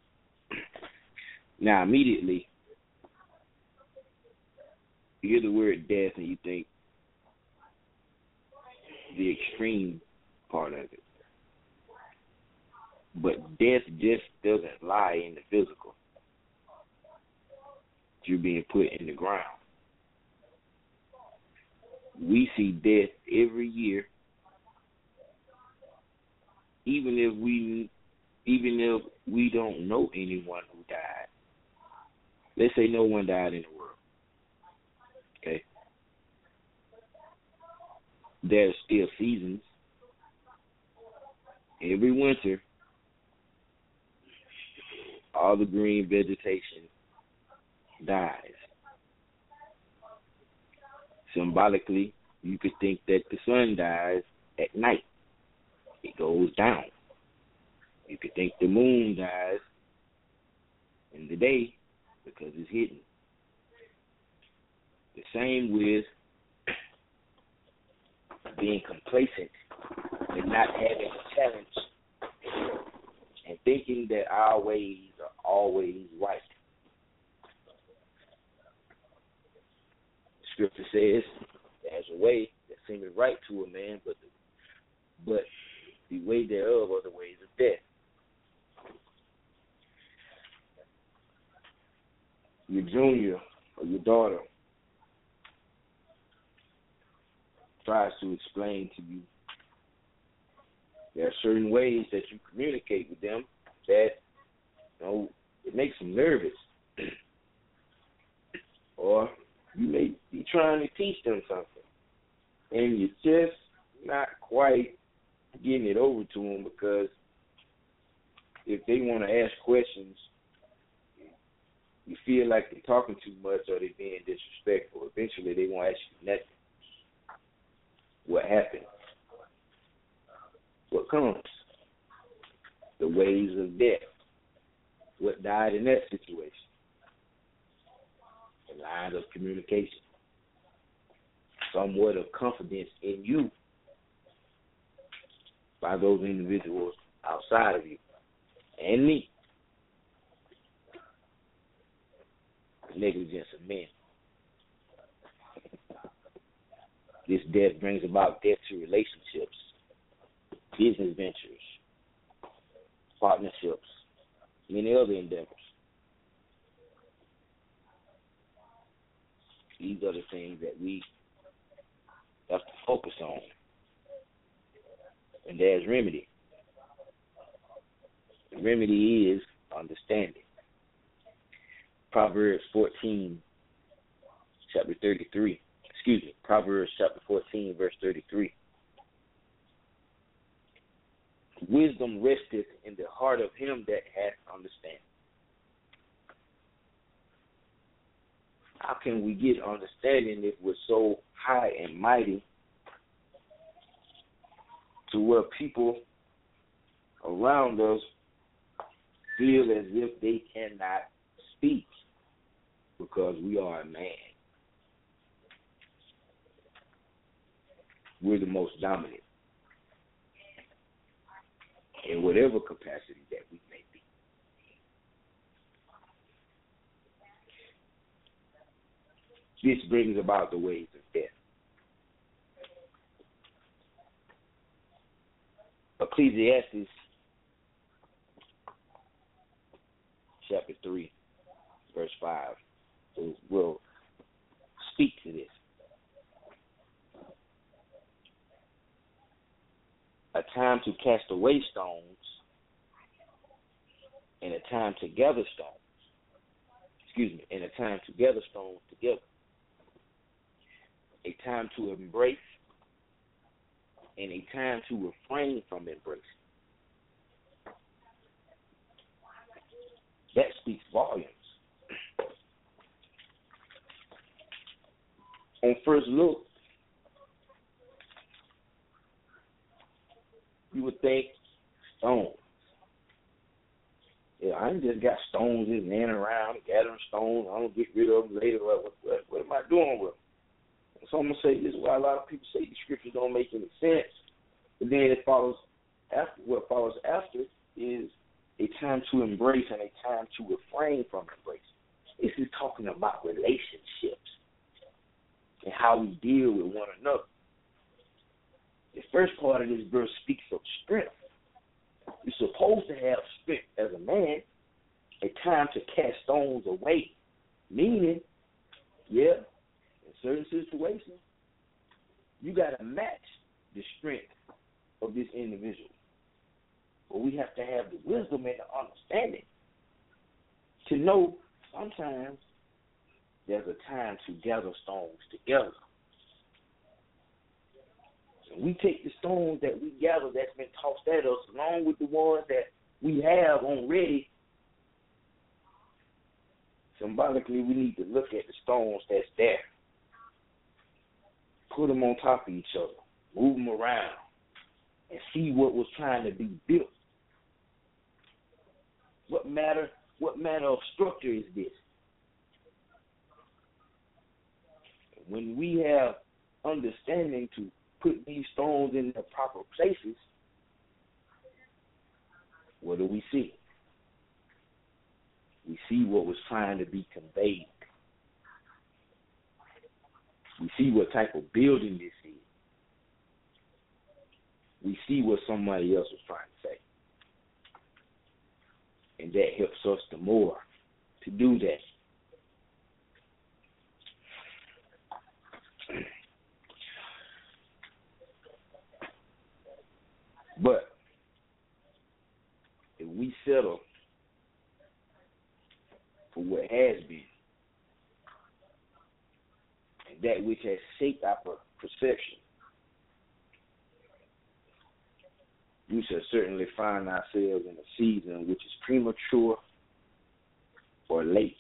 Now, immediately, you hear the word death and you think the extreme part of it. But death just doesn't lie in the physical. You're being put in the ground. We see death every year, even if we even if we don't know anyone who died. Let's say no one died in the world. Okay. There's still seasons. Every winter, all the green vegetation dies. Symbolically, you could think that the sun dies at night. It goes down. You could think the moon dies in the day because it's hidden. The same with being complacent and not having a challenge and thinking that our ways are always right. Scripture says there's a way that seemeth right to a man, but the, but the way thereof are the ways of death. Your junior or your daughter tries to explain to you there are certain ways that you communicate with them that, you know, it makes them nervous. Or you may be trying to teach them something, and you're just not quite getting it over to them because if they want to ask questions, you feel like they're talking too much or they're being disrespectful. Eventually, they won't ask you nothing. What happened? What comes? The ways of death. What died in that situation? The lines of communication. Somewhat of confidence in you by those individuals outside of you and me. The negligence of men. This death brings about death to relationships, business ventures, partnerships, many other endeavors. These are the things that we have to focus on. And there's remedy. The remedy is understanding. Proverbs fourteen, chapter thirty-three. Excuse me, Proverbs chapter fourteen, verse thirty-three. Wisdom resteth in the heart of him that hath understanding. How can we get understanding if we're so high and mighty to where people around us feel as if they cannot speak because we are a man? We're the most dominant in whatever capacity that we may be. This brings about the ways of death. Ecclesiastes chapter three, verse five will speak to this. A time to cast away stones and a time to gather stones. Excuse me, and a time to gather stones together. A time to embrace and a time to refrain from embracing. That speaks volumes. On first look, you would think stones. Yeah, I ain't just got stones just laying around, gathering stones. I don't get rid of them later. What, what, what am I doing with them? So I'm going to say this is why a lot of people say the scriptures don't make any sense. But then it follows after, what follows after is a time to embrace and a time to refrain from embracing. This is talking about relationships and how we deal with one another. The first part of this verse speaks of strength. You're supposed to have strength as a man, a time to cast stones away, meaning, yeah, in certain situations, you got to match the strength of this individual. But we have to have the wisdom and the understanding to know sometimes there's a time to gather stones together. And we take the stones that we gather that's been tossed at us along with the ones that we have already. Symbolically, we need to look at the stones that's there. Put them on top of each other. Move them around. And see what was trying to be built. What matter, what manner of structure is this? When we have understanding to put these stones in their proper places, what do we see? We see what was trying to be conveyed. We see what type of building this is. We see what somebody else was trying to say. And that helps us the more to do that. But if we settle for what has been and that which has shaped our perception, we shall certainly find ourselves in a season which is premature or late.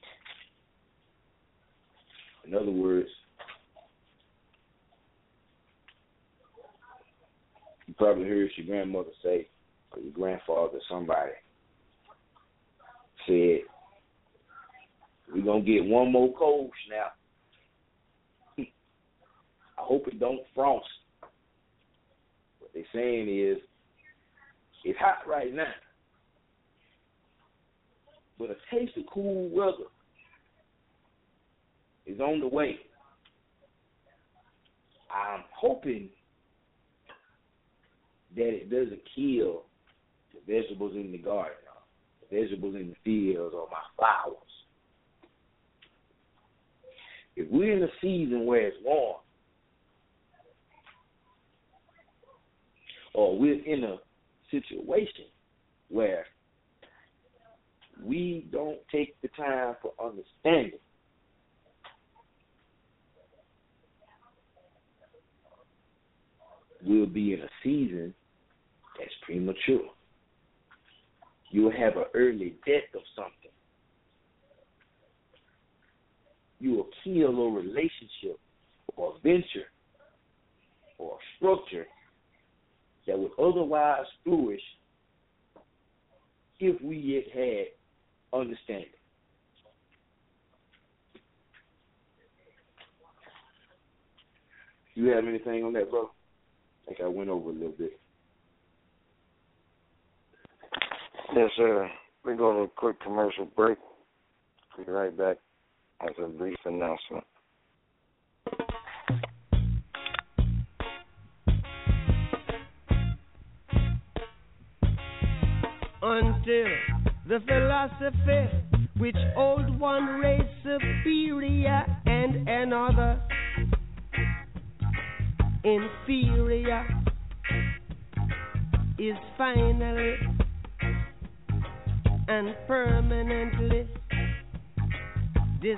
In other words, you probably heard your grandmother say, or your grandfather, somebody said, we're going to get one more cold snap. I hope it don't frost. What they're saying is, it's hot right now, but a taste of cool weather is on the way. I'm hoping that it doesn't kill the vegetables in the garden, or the vegetables in the fields, or my flowers. If we're in a season where it's warm, or we're in a situation where we don't take the time for understanding, we'll be in a season that's premature. You'll have an early death of something. You will kill a relationship or a venture or a structure that would otherwise flourish if we yet had understanding. You have anything on that, bro? I think I went over a little bit. Yes, sir. We're going to a quick commercial break. We'll be right back after a brief announcement. Until the philosophy which old one race superior and another inferior is finally and permanently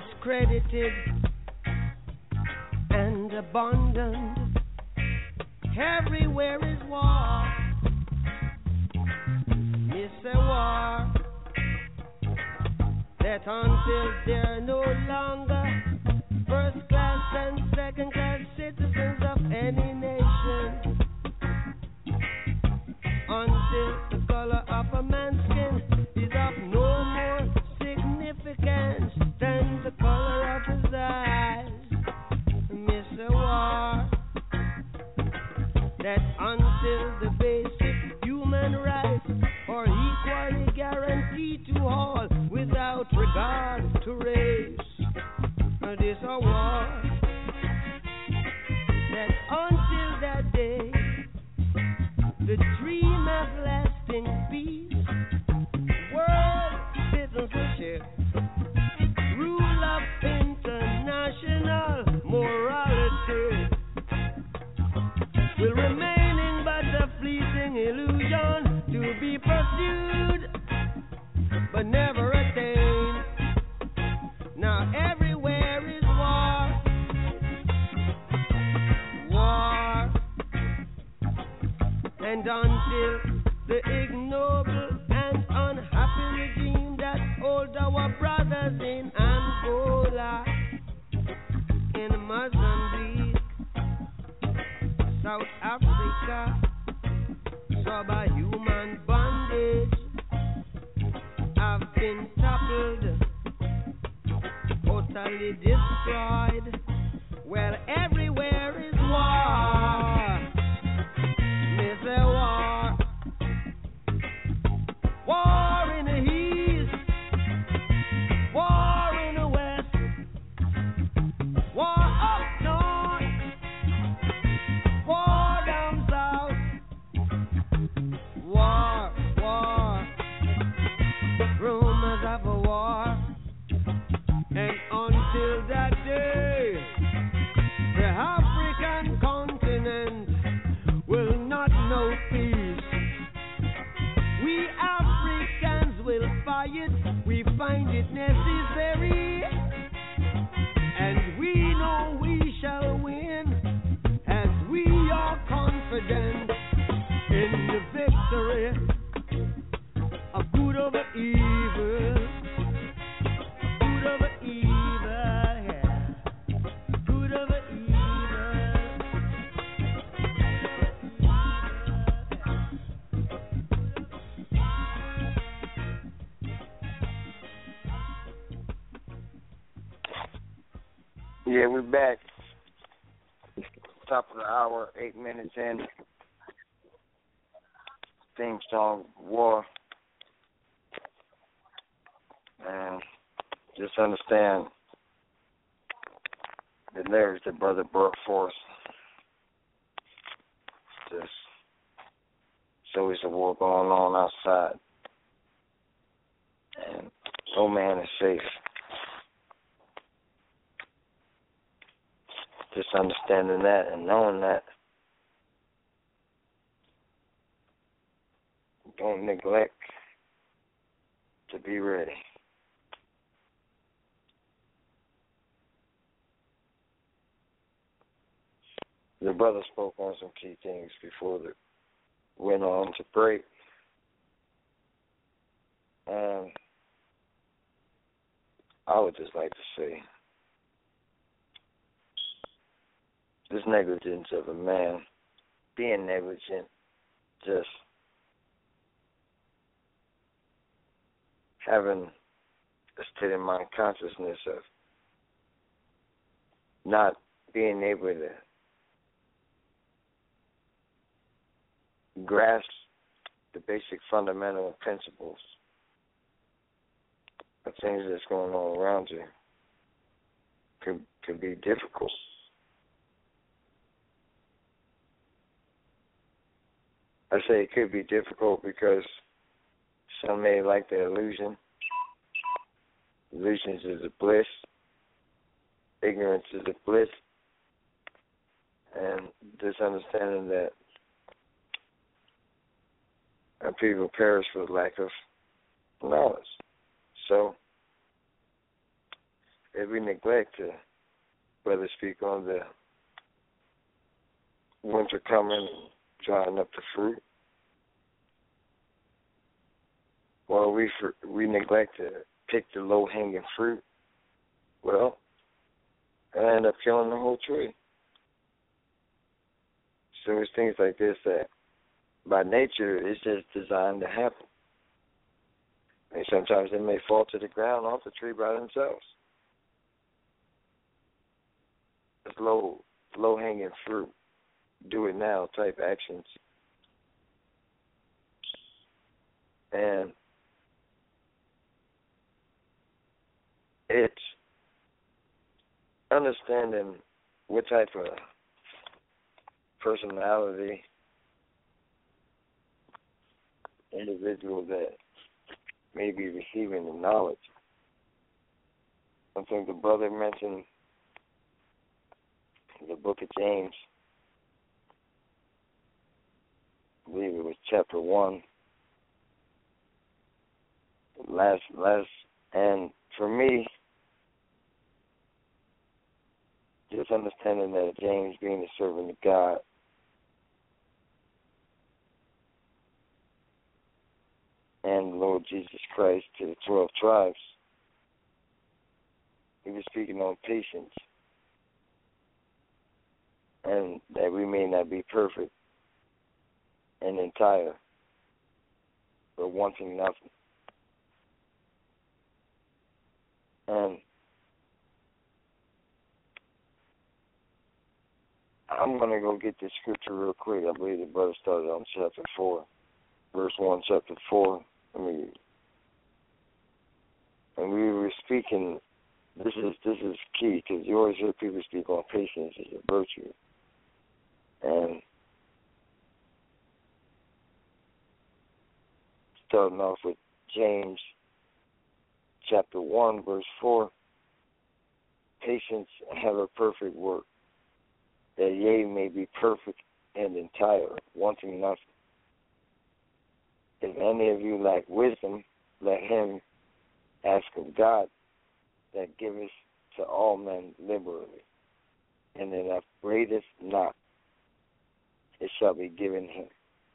discredited and abandoned everywhere is war. It's a war that until they're no longer first class and second class citizens of any nation, until the color of a man's skin is of no more significance than the color of his eyes. Miss a war that until the basic human rights are equally guaranteed to all without regard to race. This a war that until that day the dream of lasting peace, world citizenship, rule of international morality will remaining but a fleeting illusion to be pursued but never attained. Now everywhere is war, war, and until the ignoble and unhappy regime that hold our brothers in Angola, in Mozambique, South Africa, subhuman bondage have been toppled, totally destroyed. Well, everywhere is war. Miss a war. War in the east, war in the west, war up north, war down south, war, war, rumors of a war. And until that day, the African continent will not know peace. We Africans will fight, we find it necessary, and we know we shall win, as we are confident in the victory of good over evil. Yeah, we're back. Top of the hour, eight minutes in. Theme song, War. And just understand the lyrics that Brother brought forth. Just so it's a war going on outside. And no man is safe. Just understanding that and knowing that, don't neglect to be ready. The brother spoke on some key things before the went on to break. And I would just like to say, this negligence of a man, being negligent, just having a state of mind consciousness of not being able to grasp the basic fundamental principles of things that's going on around you could could be difficult. I say it could be difficult because some may like the illusion. Illusions is a bliss. Ignorance is a bliss. And this understanding that our people perish for lack of knowledge. So, if we neglect to, whether speak on the winter coming, drying up the fruit. Well, we we neglect to pick the low-hanging fruit. Well, I end up killing the whole tree. So it's things like this that, by nature, it's just designed to happen. And sometimes they may fall to the ground off the tree by themselves. It's low, low-hanging fruit, do it now type actions. And it's understanding what type of personality individual that may be receiving the knowledge. I think the brother mentioned in the book of James, I believe it was chapter one, last, last, and for me, just understanding that James being a servant of God, and Lord Jesus Christ to the twelve tribes, he was speaking on patience, and that we may not be perfect and entire, but wanting nothing. And I'm going to go get this scripture real quick. I believe the brother started on chapter four, verse one, chapter four. I mean, and we were speaking, this is this is key, because you always hear people speak on patience as a virtue. And starting off with James chapter one, verse four, patience have a perfect work, that ye may be perfect and entire, wanting nothing. If any of you lack wisdom, let him ask of God, that giveth to all men liberally, and that upbraideth not, it shall be given him.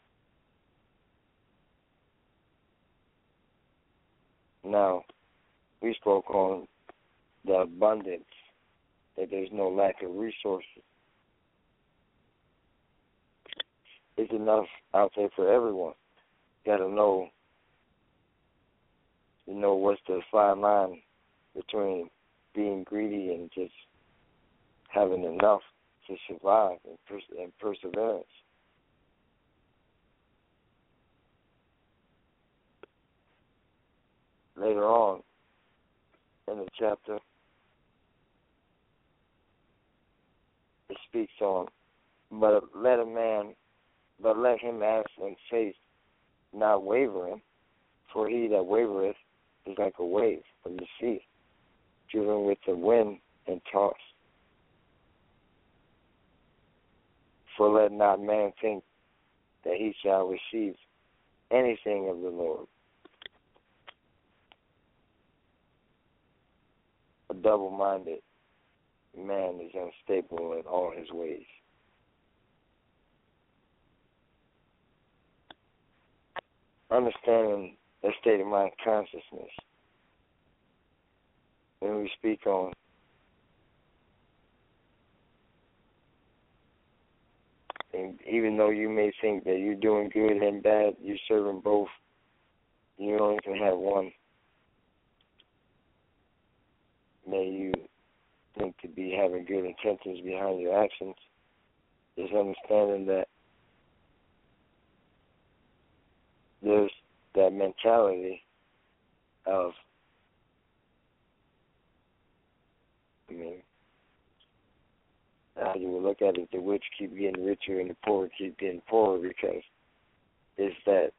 Now, we spoke on the abundance, that there's no lack of resources. It's enough out there for everyone. You got to know, you know, what's the fine line between being greedy and just having enough to survive and, pers- and perseverance. Later on in the chapter, it speaks on, but let a man, but let him ask in faith, not wavering, for he that wavereth is like a wave of the sea, driven with the wind and tossed. For let not man think that he shall receive anything of the Lord. A double-minded man is unstable in all his ways. Understanding the state of mind consciousness, when we speak on and even though you may think that you're doing good and bad, you're serving both, you only can have one. May you think to be having good intentions behind your actions, is understanding that there's that mentality of, I mean, how you will look at it, the rich keep getting richer and the poor keep getting poorer, because it's that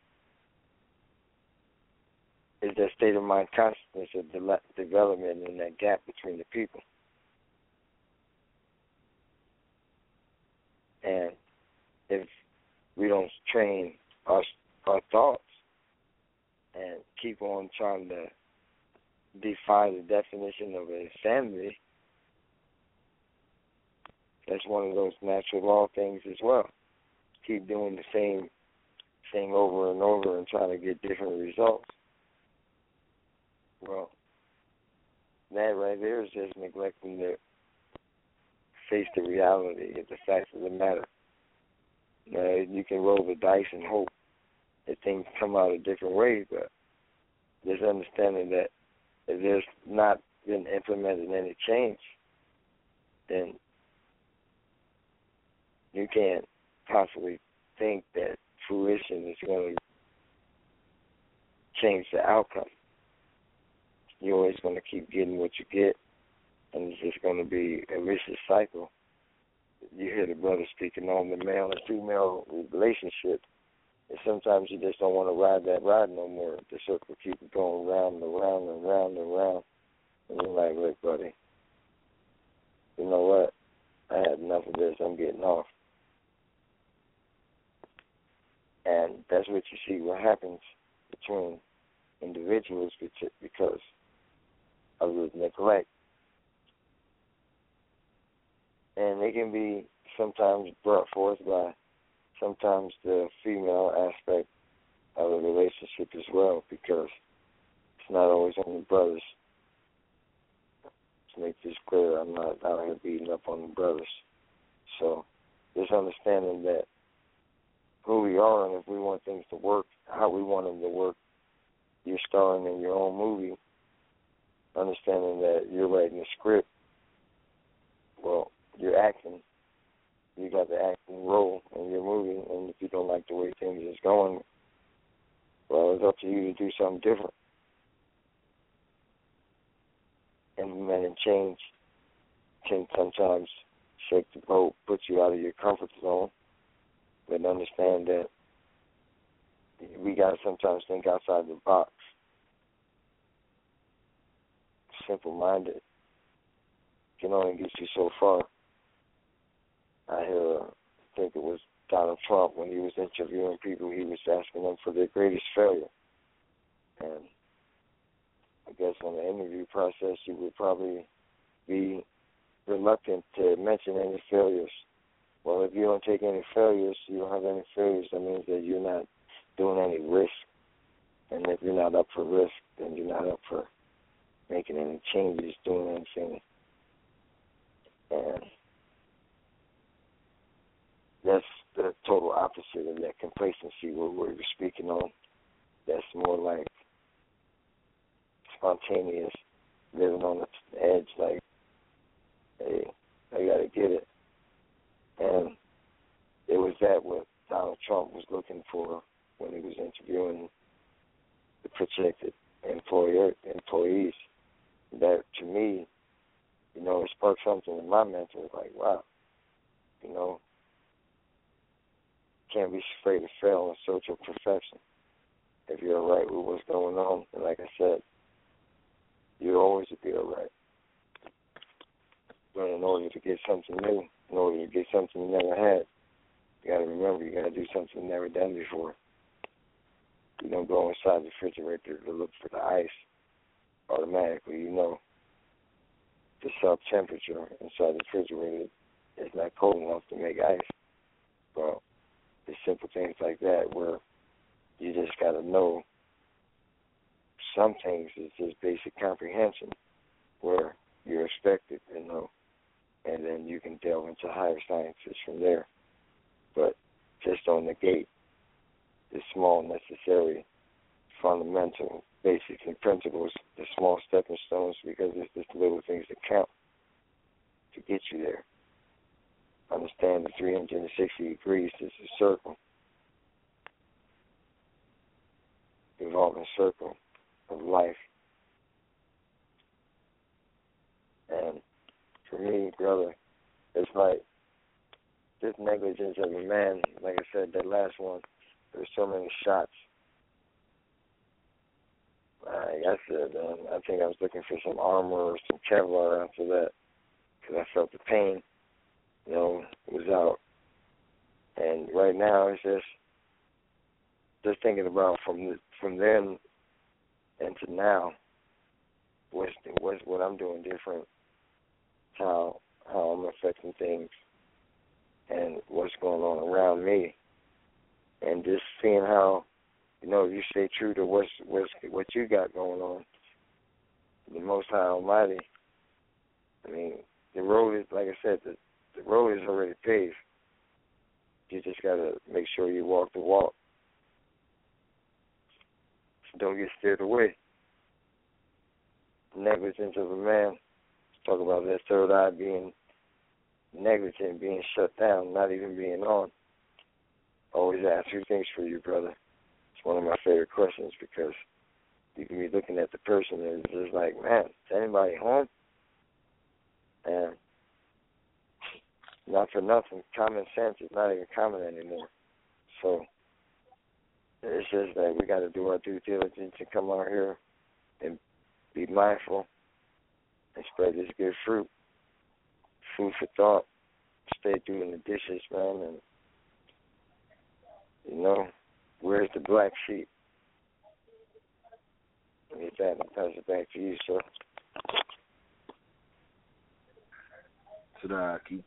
it's that state of mind consciousness of de- development and that gap between the people. And if we don't train our our thoughts and keep on trying to define the definition of insanity, that's one of those natural law things as well. Keep doing the same thing over and over and trying to get different results. Well, that right there is just neglecting to face the reality of the facts of the matter. Now, you can roll the dice and hope that things come out a different way, but there's understanding that if there's not been implemented any change, then you can't possibly think that fruition is going to change the outcome. You're always going to keep getting what you get, and it's just going to be a vicious cycle. You hear the brother speaking on the male and female relationship, and sometimes you just don't want to ride that ride no more. The circle keeps going round and round and round and round. And you're like, look, buddy, you know what? I had enough of this. I'm getting off. And that's what you see what happens between individuals because of the neglect. And it can be sometimes brought forth by sometimes the female aspect of the relationship as well, because it's not always on the brothers. To make this clear, I'm not out here beating up on the brothers. So just understanding that who we are and if we want things to work, how we want them to work, you're starring in your own movie, understanding that you're writing a script. Well, you're acting. You got the acting role in your movie, and if you don't like the way things is going, well, it's up to you to do something different. Implementing change can sometimes shake the boat, put you out of your comfort zone, but understand that we got to sometimes think outside the box. Simple-minded can only get you so far. I hear, I think it was Donald Trump, when he was interviewing people, he was asking them for their greatest failure. And I guess on the interview process, you would probably be reluctant to mention any failures. Well, if you don't take any failures, you don't have any failures, that means that you're not doing any risk. And if you're not up for risk, then you're not up for making any changes, doing anything. And that's the total opposite of that complacency what we were speaking on. That's more like spontaneous, living on the edge, like, hey, I got to get it. And it was that what Donald Trump was looking for when he was interviewing the projected employer employees. That, to me, you know, it sparked something in my mental, like, wow, you know, can't be afraid to fail in search of perfection. If you're all right with what's going on, and like I said, you'll always be all right. But in order to get something new, in order to get something you never had, you got to remember you got to do something never done before. You don't go inside the refrigerator to look for the ice. Automatically, you know, the sub-temperature inside the refrigerator is not cold enough to make ice. Well, there's simple things like that where you just got to know some things is just basic comprehension where you're expected to know, and then you can delve into higher sciences from there. But just don't negate the small, necessary, fundamental, basic principles, the small stepping stones, because it's just little things that count to get you there. Understand the three hundred sixty degrees is a circle, evolving circle of life. And for me, brother, it's like this negligence of a man, like I said, that last one, there were so many shots. Like I said, um, I think I was looking for some armor or some Kevlar after that because I felt the pain, you know, was out. And right now it's just just thinking about from the, from then and to now, what's, what's what I'm doing different, how how I'm affecting things and what's going on around me, and just seeing how, you know, you stay true to what's, what's what you got going on. The Most High Almighty. I mean, the road is, like I said, the, the road is already paved. You just got to make sure you walk the walk. So don't get steered away. Negligence of a man. Talk about that third eye being negligent, being shut down, not even being on. Always ask two things for you, brother. It's one of my favorite questions because you can be looking at the person and it's just like, man, is anybody home? And not for nothing, common sense is not even common anymore. So it's just that we got to do our due diligence and come out here and be mindful and spread this good fruit. Food for thought. Stay doing the dishes, man, and, you know, where's the black sheep? With that, I'll pass it back to you, sir. Tadaki.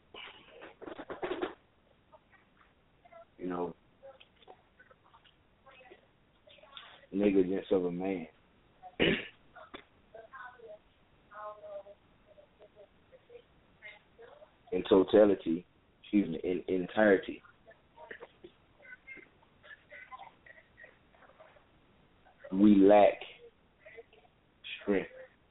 You know, negligence of a man. In totality, excuse me, in, in entirety. We lack strength.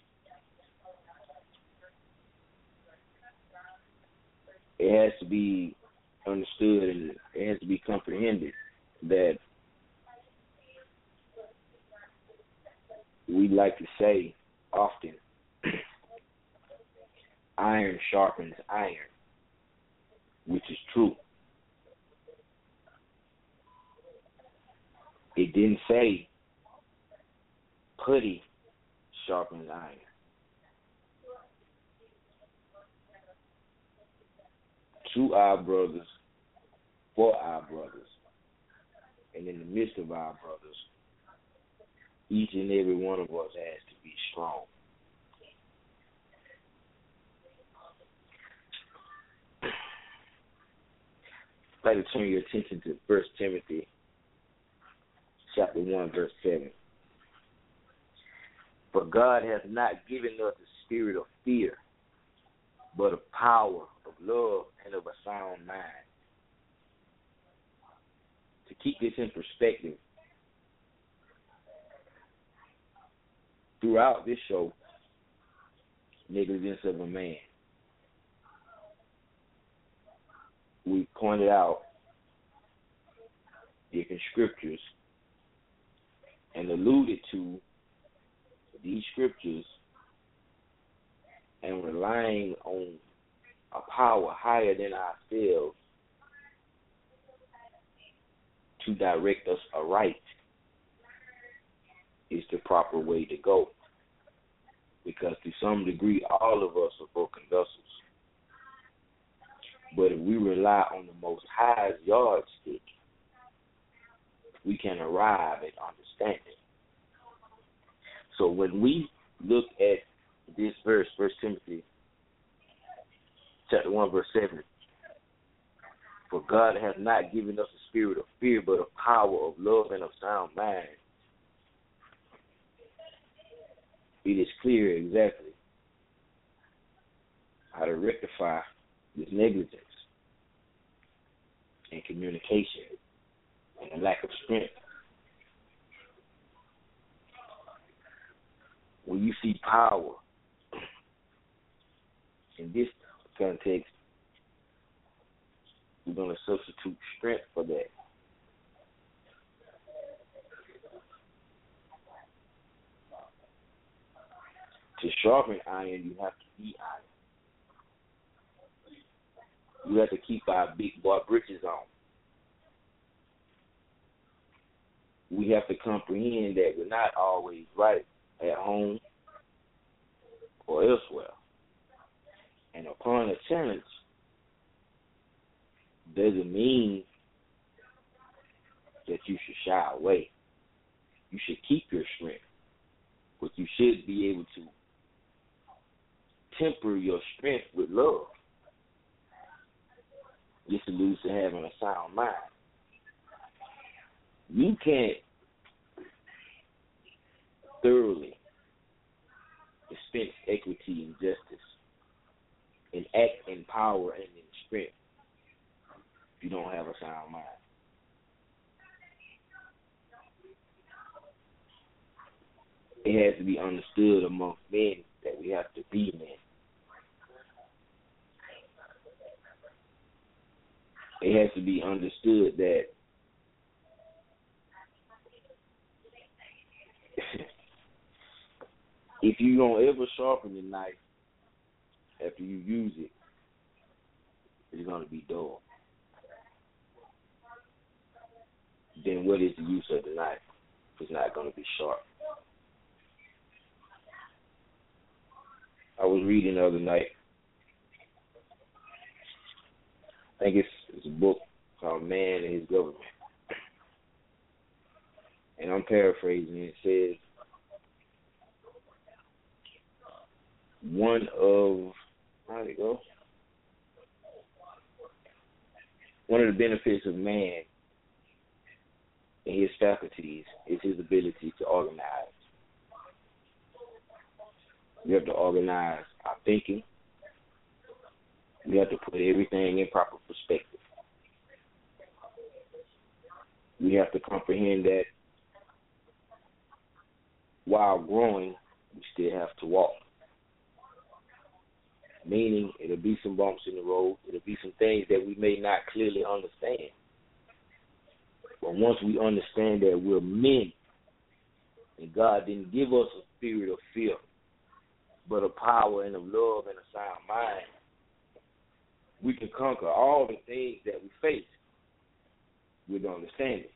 It has to be understood and it has to be comprehended that we like to say often, iron sharpens iron, which is true. It didn't say putty sharpens iron. To our brothers, for our brothers, and in the midst of our brothers, each and every one of us has to be strong. I'd like to turn your attention to First Timothy chapter one, verse seven. For God has not given us a spirit of fear, but of power, of love, and of a sound mind. To keep this in perspective, throughout this show, Negligence of a Man, we pointed out different scriptures and alluded to these scriptures and relying on a power higher than ourselves to direct us aright is the proper way to go. Because to some degree, all of us are broken vessels. But if we rely on the Most High's yardstick, we can arrive at understanding. So when we look at this verse, First Timothy chapter one, verse seven, for God has not given us a spirit of fear, but of power, of love, and of sound mind. It is clear exactly how to rectify this negligence and communication and a lack of strength. When you see power in this context, we're going to substitute strength for that. To sharpen iron, you have to be iron. You have to keep our big boy britches on. We have to comprehend that we're not always right at home or elsewhere. And upon a challenge, doesn't mean that you should shy away. You should keep your strength, but you should be able to temper your strength with love. This alludes to having a sound mind. You can't thoroughly dispense equity and justice and act in power and in strength if you don't have a sound mind. It has to be understood amongst men that we have to be men. It has to be understood that if you don't ever sharpen the knife after you use it, it's going to be dull. Then what is the use of the knife if it's not going to be sharp? I was reading the other night. I think it's, it's a book called Man and His Government. And I'm paraphrasing it. It says, one of, how did it go? One of the benefits of man and his faculties is his ability to organize. We have to organize our thinking. We have to put everything in proper perspective. We have to comprehend that while growing, we still have to walk. Meaning, it'll be some bumps in the road. It'll be some things that we may not clearly understand. But once we understand that we're men, and God didn't give us a spirit of fear, but a power and of love and a sound mind, we can conquer all the things that we face with understanding.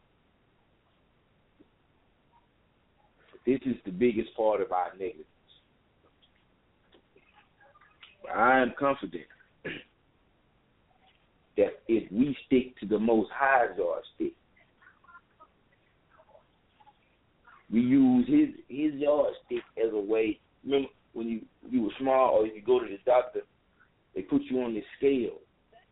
This is the biggest part of our negligence. I am confident that if we stick to the Most High yardstick, we use his his yardstick as a way. Remember when you, you were small or you go to the doctor, they put you on the scale.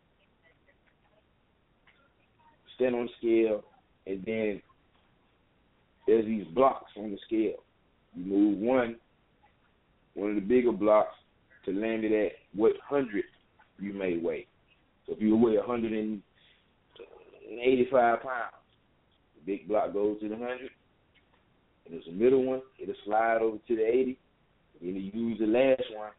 Stand on the scale, and then there's these blocks on the scale. You move one, one of the bigger blocks, to land it at what hundred you may weigh. So if you weigh one hundred eighty-five pounds, the big block goes to the one hundred, and there's a middle one, it'll slide over to the eighty, and then you use the last one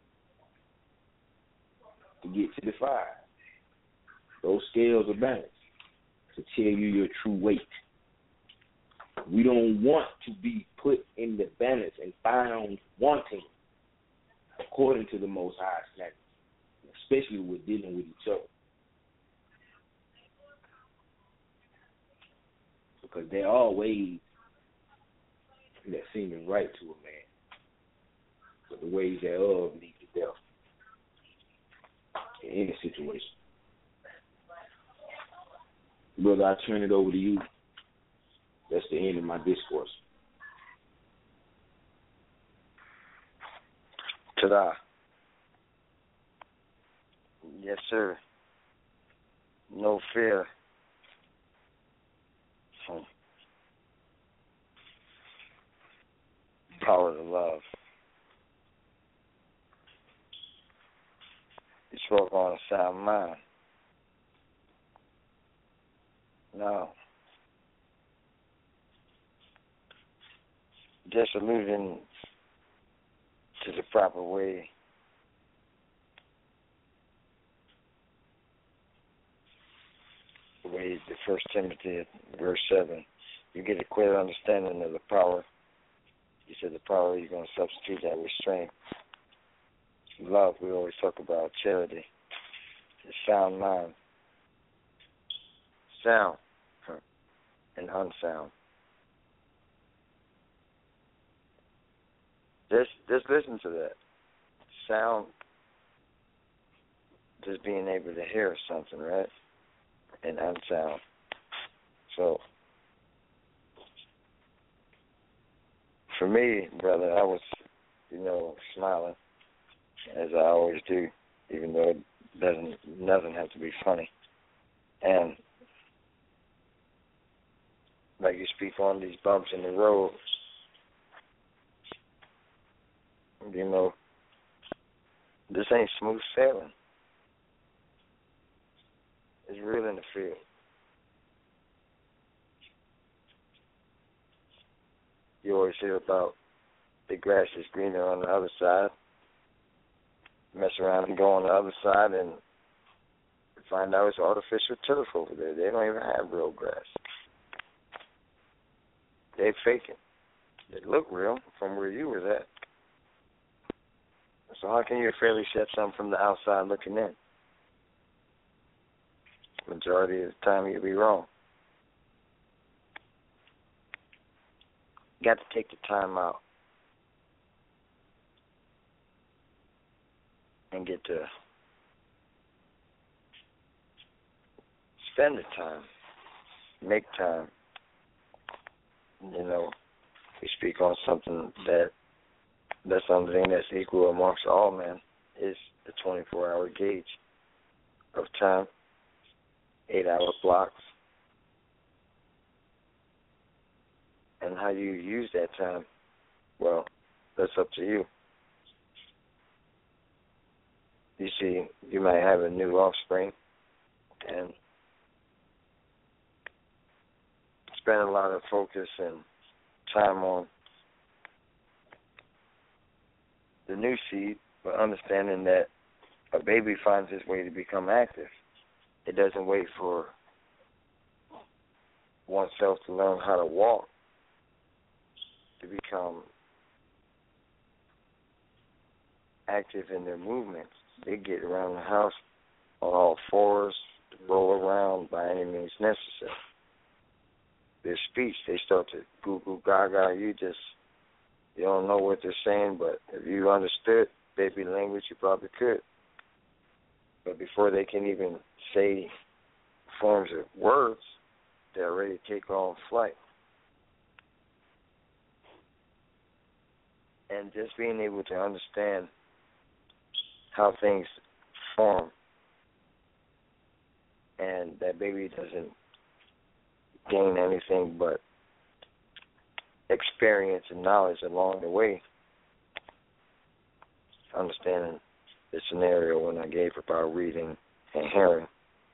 to get to the five. Those scales are balanced to tell you your true weight. We don't want to be put in the balance and found wanting according to the Most High standards, especially with dealing with each other. Because there are ways that seem right to a man, but the ways thereof lead to death in any situation. Brother, I turn it over to you. That's the end of my discourse. Ta-da. Yes, sir. No fear. Hmm. Power to love. You spoke on a sound mind. Now, just alluding to the proper way the way the First Timothy verse seven, you get a clear understanding of the power. You said the power, you're going to substitute that with strength. Love, we always talk about charity. The sound mind. Sound and unsound. Just, just listen to that. Sound, just being able to hear something, right? And unsound. So, for me, brother, I was, you know, smiling, as I always do, even though doesn't doesn't have to be funny. And like you speak on these bumps in the road, you know, this ain't smooth sailing. It's real in the field. You always hear about the grass is greener on the other side. Mess around and go on the other side and find out it's artificial turf over there. They don't even have real grass. They faking. They look real from where you was at. So how can you fairly set something from the outside looking in? Majority of the time you'll be wrong. You got to take the time out and get to spend the time, make time. You know, we speak on something that that's something that's equal amongst all men is the twenty-four hour gauge of time, eight hour blocks, and how you use that time. Well, that's up to you. You see, you might have a new offspring and spend a lot of focus and time on the new seed, but understanding that a baby finds its way to become active. It doesn't wait for oneself to learn how to walk to become active in their movements. They get around the house on all fours, roll around by any means necessary. Their speech, they start to goo goo gaga. You just, you don't know what they're saying, but if you understood baby language, you probably could. But before they can even say forms of words, they're ready to take on flight. And just being able to understand how things form, and that baby doesn't gain anything but experience and knowledge along the way. Understanding the scenario when I gave about reading and hearing.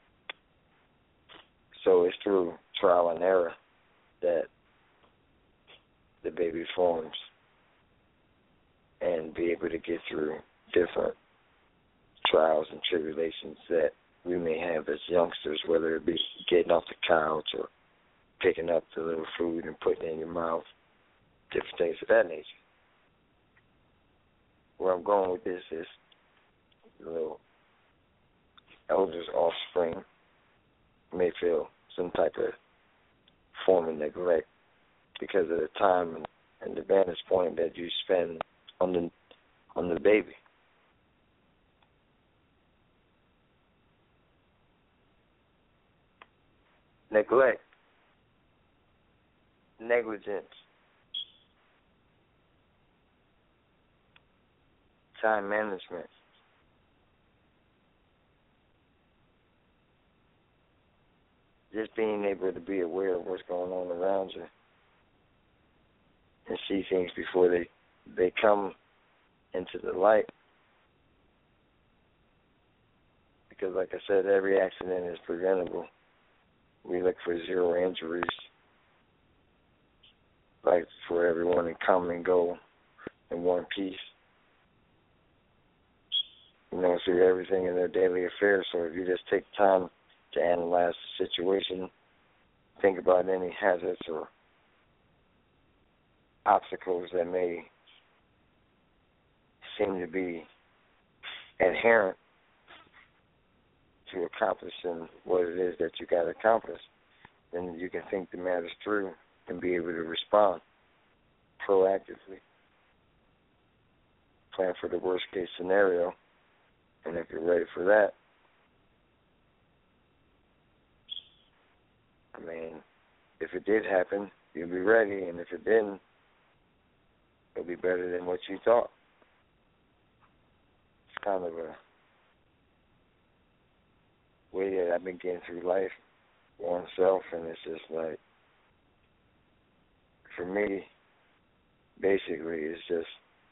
So it's through trial and error that the baby forms and be able to get through different trials and tribulations that we may have as youngsters, whether it be getting off the couch or picking up the little food and putting it in your mouth, different things of that nature. Where I'm going with this is the little elder's offspring may feel some type of form of neglect because of the time and, and the vantage point that you spend on the on the baby. Neglect, negligence, time management, just being able to be aware of what's going on around you and see things before they, they come into the light. Because like I said, every accident is preventable. We look for zero injuries, like for everyone to come and go in one piece. You know, through everything in their daily affairs. So if you just take time to analyze the situation, think about any hazards or obstacles that may seem to be adherent to accomplishing what it is that you got to accomplish, then you can think the matters through and be able to respond proactively. Plan for the worst case scenario, and if you're ready for that, I mean, if it did happen, you'll be ready, and if it didn't, it'll be better than what you thought. It's kind of a way that I've been getting through life, oneself, and it's just like, for me, basically, it's just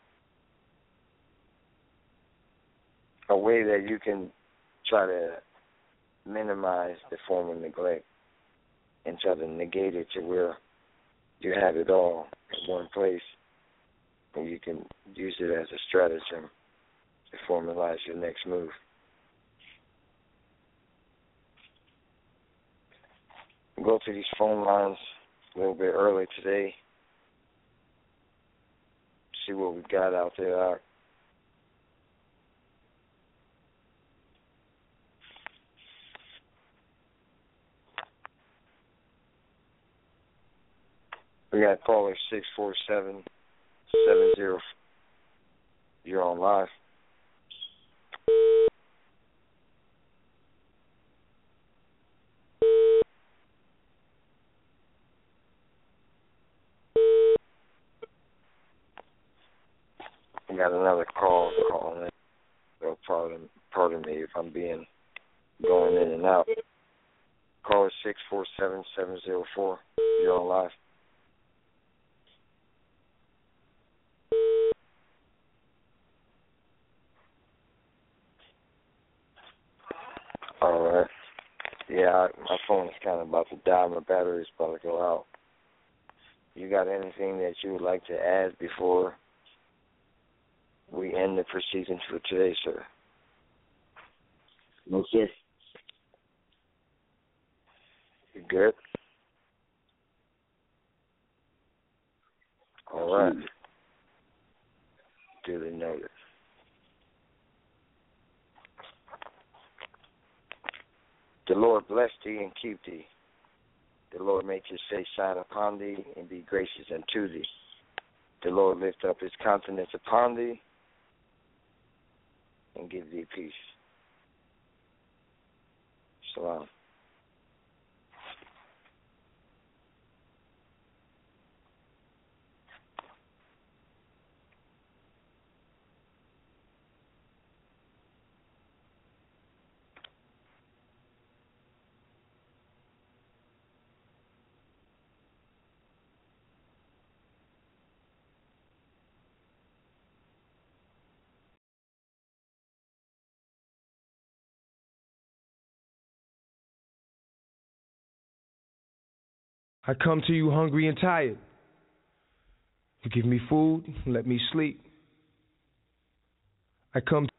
a way that you can try to minimize the form of neglect and try to negate it to where you have it all in one place, and you can use it as a stratagem to formalize your next move. Go to these phone lines a little bit early today. See what we got out there. We got caller six four seven seven zero. You're on live. We got another call calling. So pardon, pardon me if I'm being going in and out. Caller six four seven seven zero four. You're on live. All right. Yeah, I, my phone is kind of about to die. My battery's about to go out. You got anything that you would like to add before we end the proceedings for today, sir? No, sir. You good? All right. Duly noted. The Lord bless thee and keep thee. The Lord make his face shine upon thee and be gracious unto thee. The Lord lift up his countenance upon thee and give thee peace. Shalom. I come to you hungry and tired. You give me food, let me sleep. I come